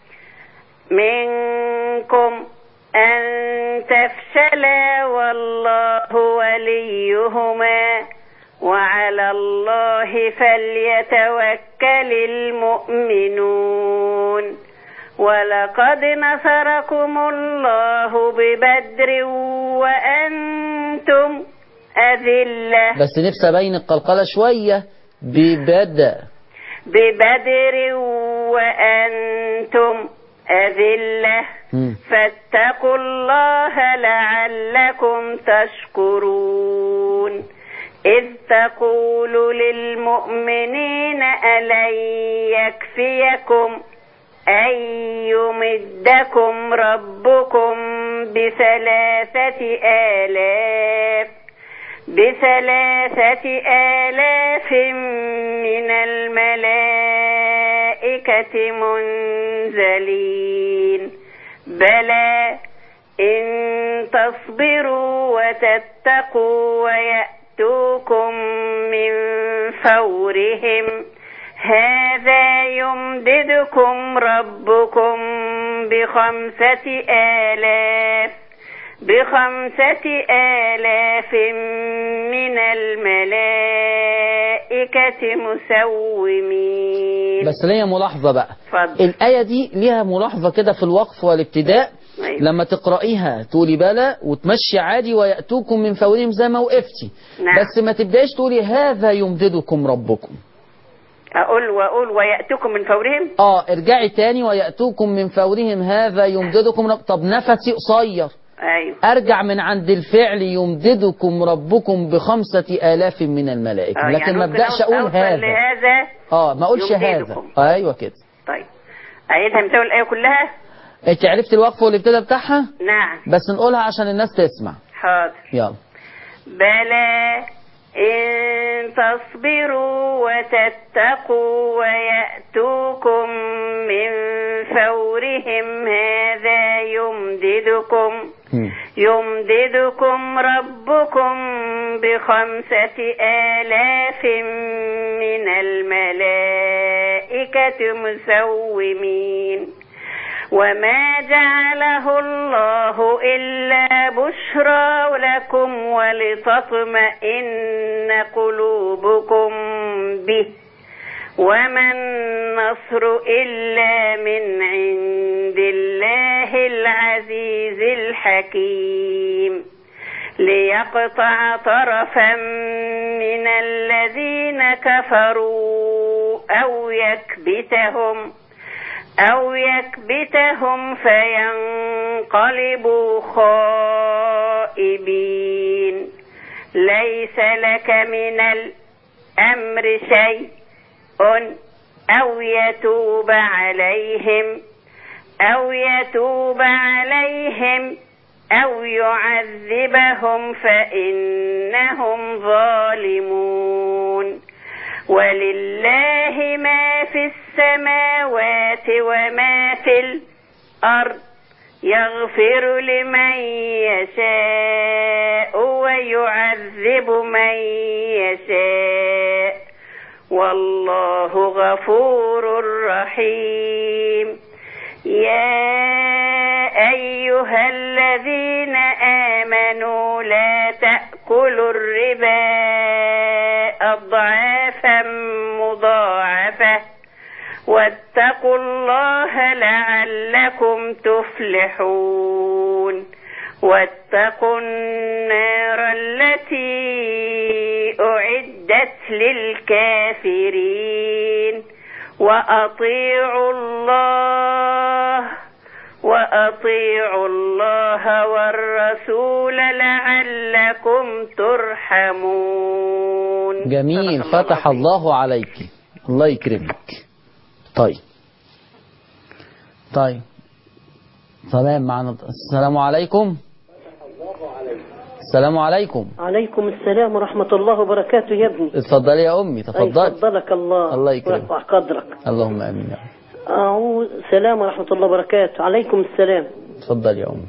منكم أن تفشلا والله وليهما وعلى الله فليتوكل المؤمنون. ولقد نصركم الله ببدر وأنتم أذلة. بس نفسي أبين القلقلة شوية. ببدر ببدر وأنتم أذلة فاتقوا الله لعلكم تشكرون. إذ تقول للمؤمنين ألن يكفيكم أن يمدكم ربكم بثلاثة آلاف بثلاثة آلاف من الملائكة منزلين. بلى إن تصبروا وتتقوا ويأتوكم من فورهم هذا يمددكم ربكم بخمسة آلاف بخمسة آلاف من الملائكة مسومين. بس ليا ملاحظة بقى. فضل. الآية دي ليها ملاحظة كده في الوقف والابتداء. أيوة. لما تقرأيها تقولي بلى وتمشي عادي ويأتوكم من فورهم زي ما وقفتي. نعم. بس ما تبداش تقولي هذا يمددكم ربكم. أقول وأقول ويأتوكم من فورهم. اه ارجعي تاني ويأتوكم من فورهم هذا يمددكم رب. طب نفسي قصير. أيوة. أرجع من عند الفعل يمددكم ربكم بخمسة آلاف من الملائكة. آه لكن يعني ما ابدأش أقول هذا لهذا. اه ما أقولش هذا. آه أيوة كده. طيب أعيدها من الآية كلها. أنت عرفت الوقف والابتداء بتاعها؟ نعم. بس نقولها عشان الناس تسمع. حاضر. يلا. بلى إن تصبروا وتتقوا ويأتوكم من فورهم هذا يمددكم يمددكم ربكم بخمسة آلاف من الملائكة مسومين. وما جعله الله إلا بشرى لكم ولتطمئن قلوبكم به وما النصر إلا من عند الله العزيز الحكيم ليقطع طرفا من الذين كفروا أو يكبتهم أو يكبتهم فينقلبوا خائبين ليس لك من الأمر شيء أو يتوب عليهم أو يتوب عليهم أو يعذبهم فإنهم ظالمون ولله ما في السماوات وما في الأرض يغفر لمن يشاء ويعذب من يشاء والله غفور رحيم يا أيها الذين آمنوا لا تأكلوا الربا أضعافا مضاعفة واتقوا الله لعلكم تفلحون واتقوا النار التي أعدت للكافرين وأطيعوا الله وأطيعوا الله والرسول لعلكم ترحمون. جميل، فتح الله عليك، الله يكرمك. طيب طيب تمام معنا. السلام عليكم. السلام عليكم. عليكم السلام ورحمة الله وبركاته يا ابني. اتفضلي يا أمي، تفضلي. اتفضلك الله. الله يكرمك. ويرفع قدرك. اللهم آمين. أعوذ. السلام ورحمة الله وبركاته. عليكم السلام. اتفضلي يا أمي.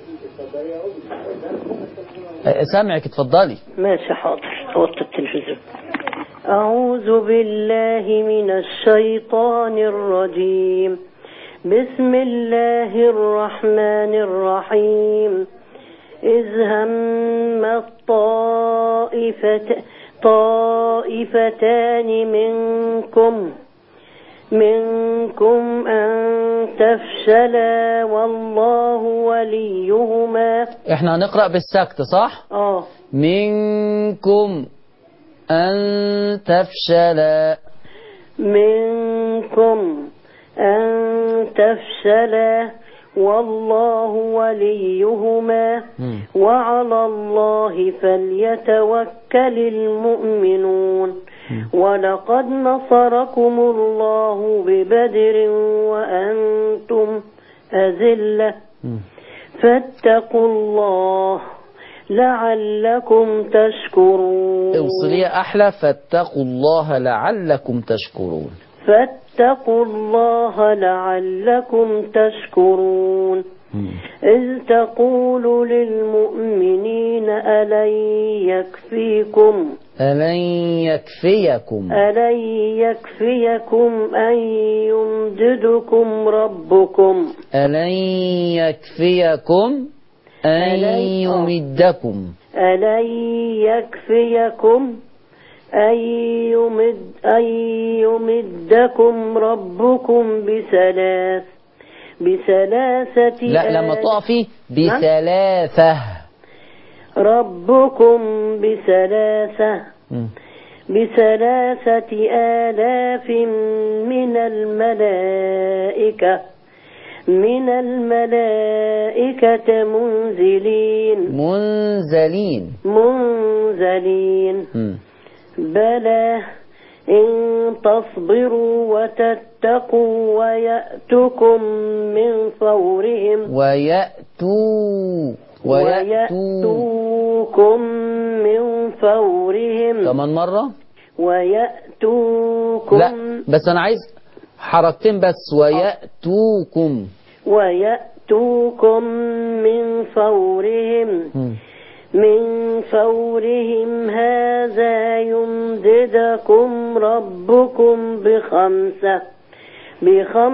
سامعك، اتفضلي. ماشي حاضر. وطي التلفزيون. أعوذ بالله من الشيطان الرجيم. بسم الله الرحمن الرحيم. إذ هم الطائفة طائفتان منكم منكم أن تفشلا والله وليهما. احنا هنقرأ بالسكت صح؟ اه منكم أن تفشلا منكم أن تفشلا والله وليهما وعلى الله فليتوكل المؤمنون. ولقد نصركم الله ببدر وأنتم أذلة فاتقوا الله لعلكم تشكرون. اوصليها أحلى. فاتقوا الله لعلكم تشكرون. فاتقوا الله لعلكم تشكرون. إذ تقول للمؤمنين ألن يكفيكم ألن يكفيكم ألن يكفيكم أن يمددكم ربكم ألن يكفيكم أن يمدكم ألن يكفيكم أن يمد أن يمدكم ربكم بثلاث بثلاثة لا لما تقفي بثلاثة ربكم بثلاثة بثلاثة آلاف من الملائكة من الملائكة منزلين منزلين منزلين م. بلى إن تصبروا وتتقوا ويأتكم من فورهم ويأتوا ويأتوكم من فورهم. كمان مرة ويأتوكم. لا بس أنا عايز حركتين بس. ويأتوكم ويأتوكم من فورهم م. من فورهم هذا يمددكم ربكم بخمسة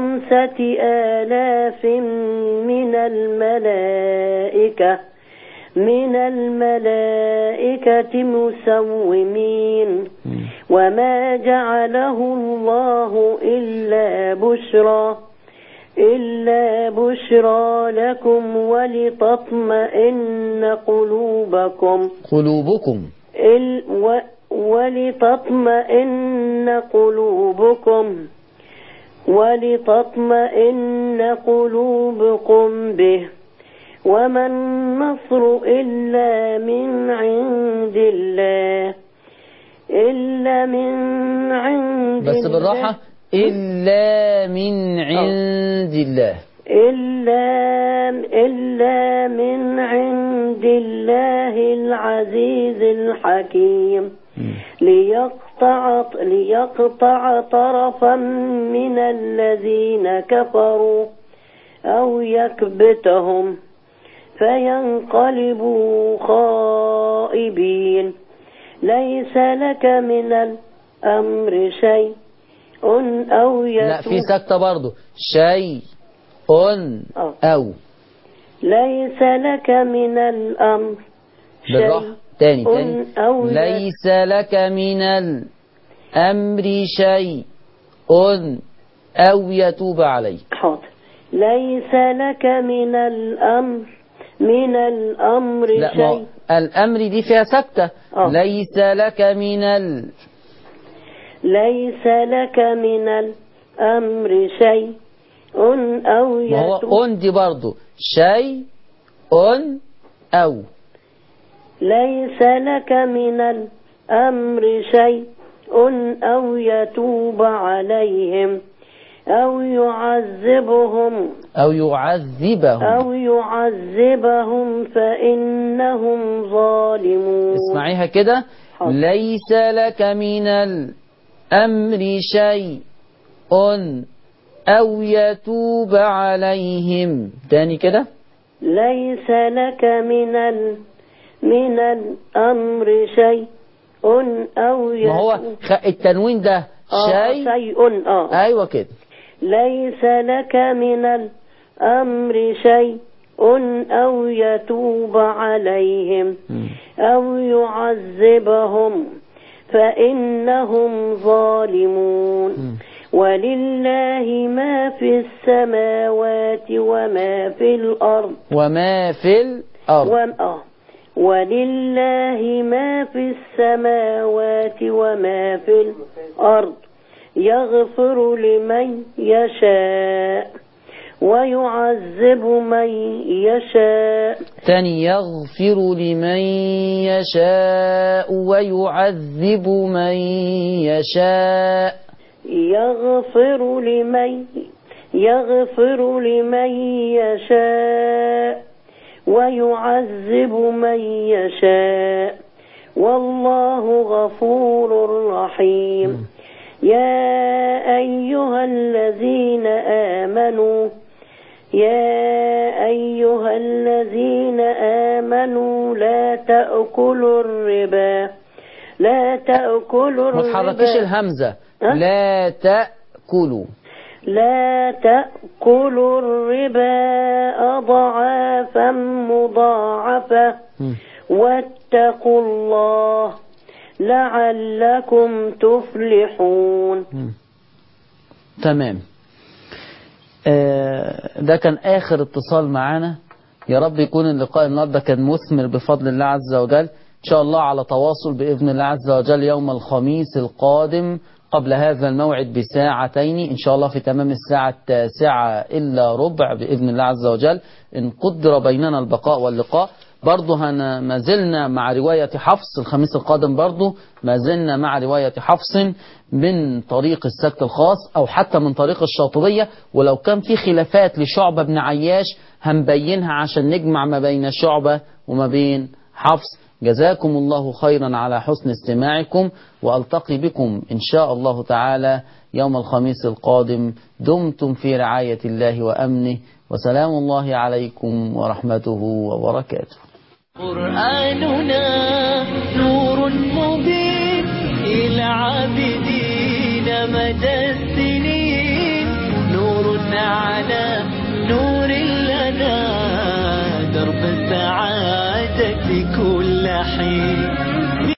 بخمسة آلاف من الملائكة من الملائكة مسومين وما جعله الله إلا بشرى إلا بشرى لكم ولتطمئن قلوبكم قلوبكم ال و ولتطمئن قلوبكم ولتطمئن قلوبكم به وما النصر إلا من عند الله إلا من عند بس بالراحة إلا من عند الله إلا إلا من عند الله العزيز الحكيم ليقطع ليقطع طرفا من الذين كفروا أو يكبتهم فينقلبوا خائبين ليس لك من الأمر شيء أو يتوب. لا في سكتة برضو شيء أو ليس لك من الأمر بالراحة تاني تاني أو ليس لك من الأمر شيء أو يتوب عليك. حاضر. ليس لك من الأمر من الأمر لا شيء. الأمر دي فيها سكتة. أوه. ليس لك من ال ليس لك من الأمر شيء أو يتوب. ما هو أن دي برضو شيء أو ليس لك من الأمر شيء أو يتوب عليهم أو يعذبهم أو يعذبهم أو يعذبهم فإنهم ظالمون. اسمعيها كده. ليس لك من الأمر شيء أو يتوب عليهم. تاني كده. ليس لك من ال من الأمر شيء أو يتوب. ما هو التنوين ده شيء شيء آه. أيوة كده. ليس لك من الأمر شيء أو يتوب عليهم أو يعذبهم فإنهم ظالمون. ولله ما في السماوات وما في الأرض وما في الأرض وما ولله ما في السماوات وما في الأرض يغفر لمن يشاء ويعذب من يشاء. ثاني يغفر لمن يشاء ويعذب من يشاء. يغفر لمن يغفر لمن يشاء ويعذب من يشاء والله غفور رحيم. يا أيها الذين آمنوا يا أيها الذين آمنوا لا تأكلوا الربا لا تأكلوا الربا. ما تحركيش الهمزة. لا تأكلوا لا تأكلوا الربا أضعافا مضاعفة واتقوا الله لعلكم تفلحون. تمام. آه ده كان آخر اتصال معانا. يا رب يكون اللقاء النهارده كان مثمر بفضل الله عز وجل. إن شاء الله على تواصل بإذن الله عز وجل يوم الخميس القادم قبل هذا الموعد بساعتين إن شاء الله في تمام الساعة التاسعة إلا ربع بإذن الله عز وجل إن قدر بيننا البقاء واللقاء. برضه ما زلنا مع رواية حفص الخميس القادم. برضه ما زلنا مع رواية حفص من طريق السكت الخاص أو حتى من طريق الشاطبية. ولو كان في خلافات لشعبة بن عياش هنبينها عشان نجمع ما بين شعبة وما بين حفص. جزاكم الله خيرا على حسن استماعكم وألتقي بكم إن شاء الله تعالى يوم الخميس القادم. دمتم في رعاية الله وأمنه وسلام الله عليكم ورحمته وبركاته. قرآننا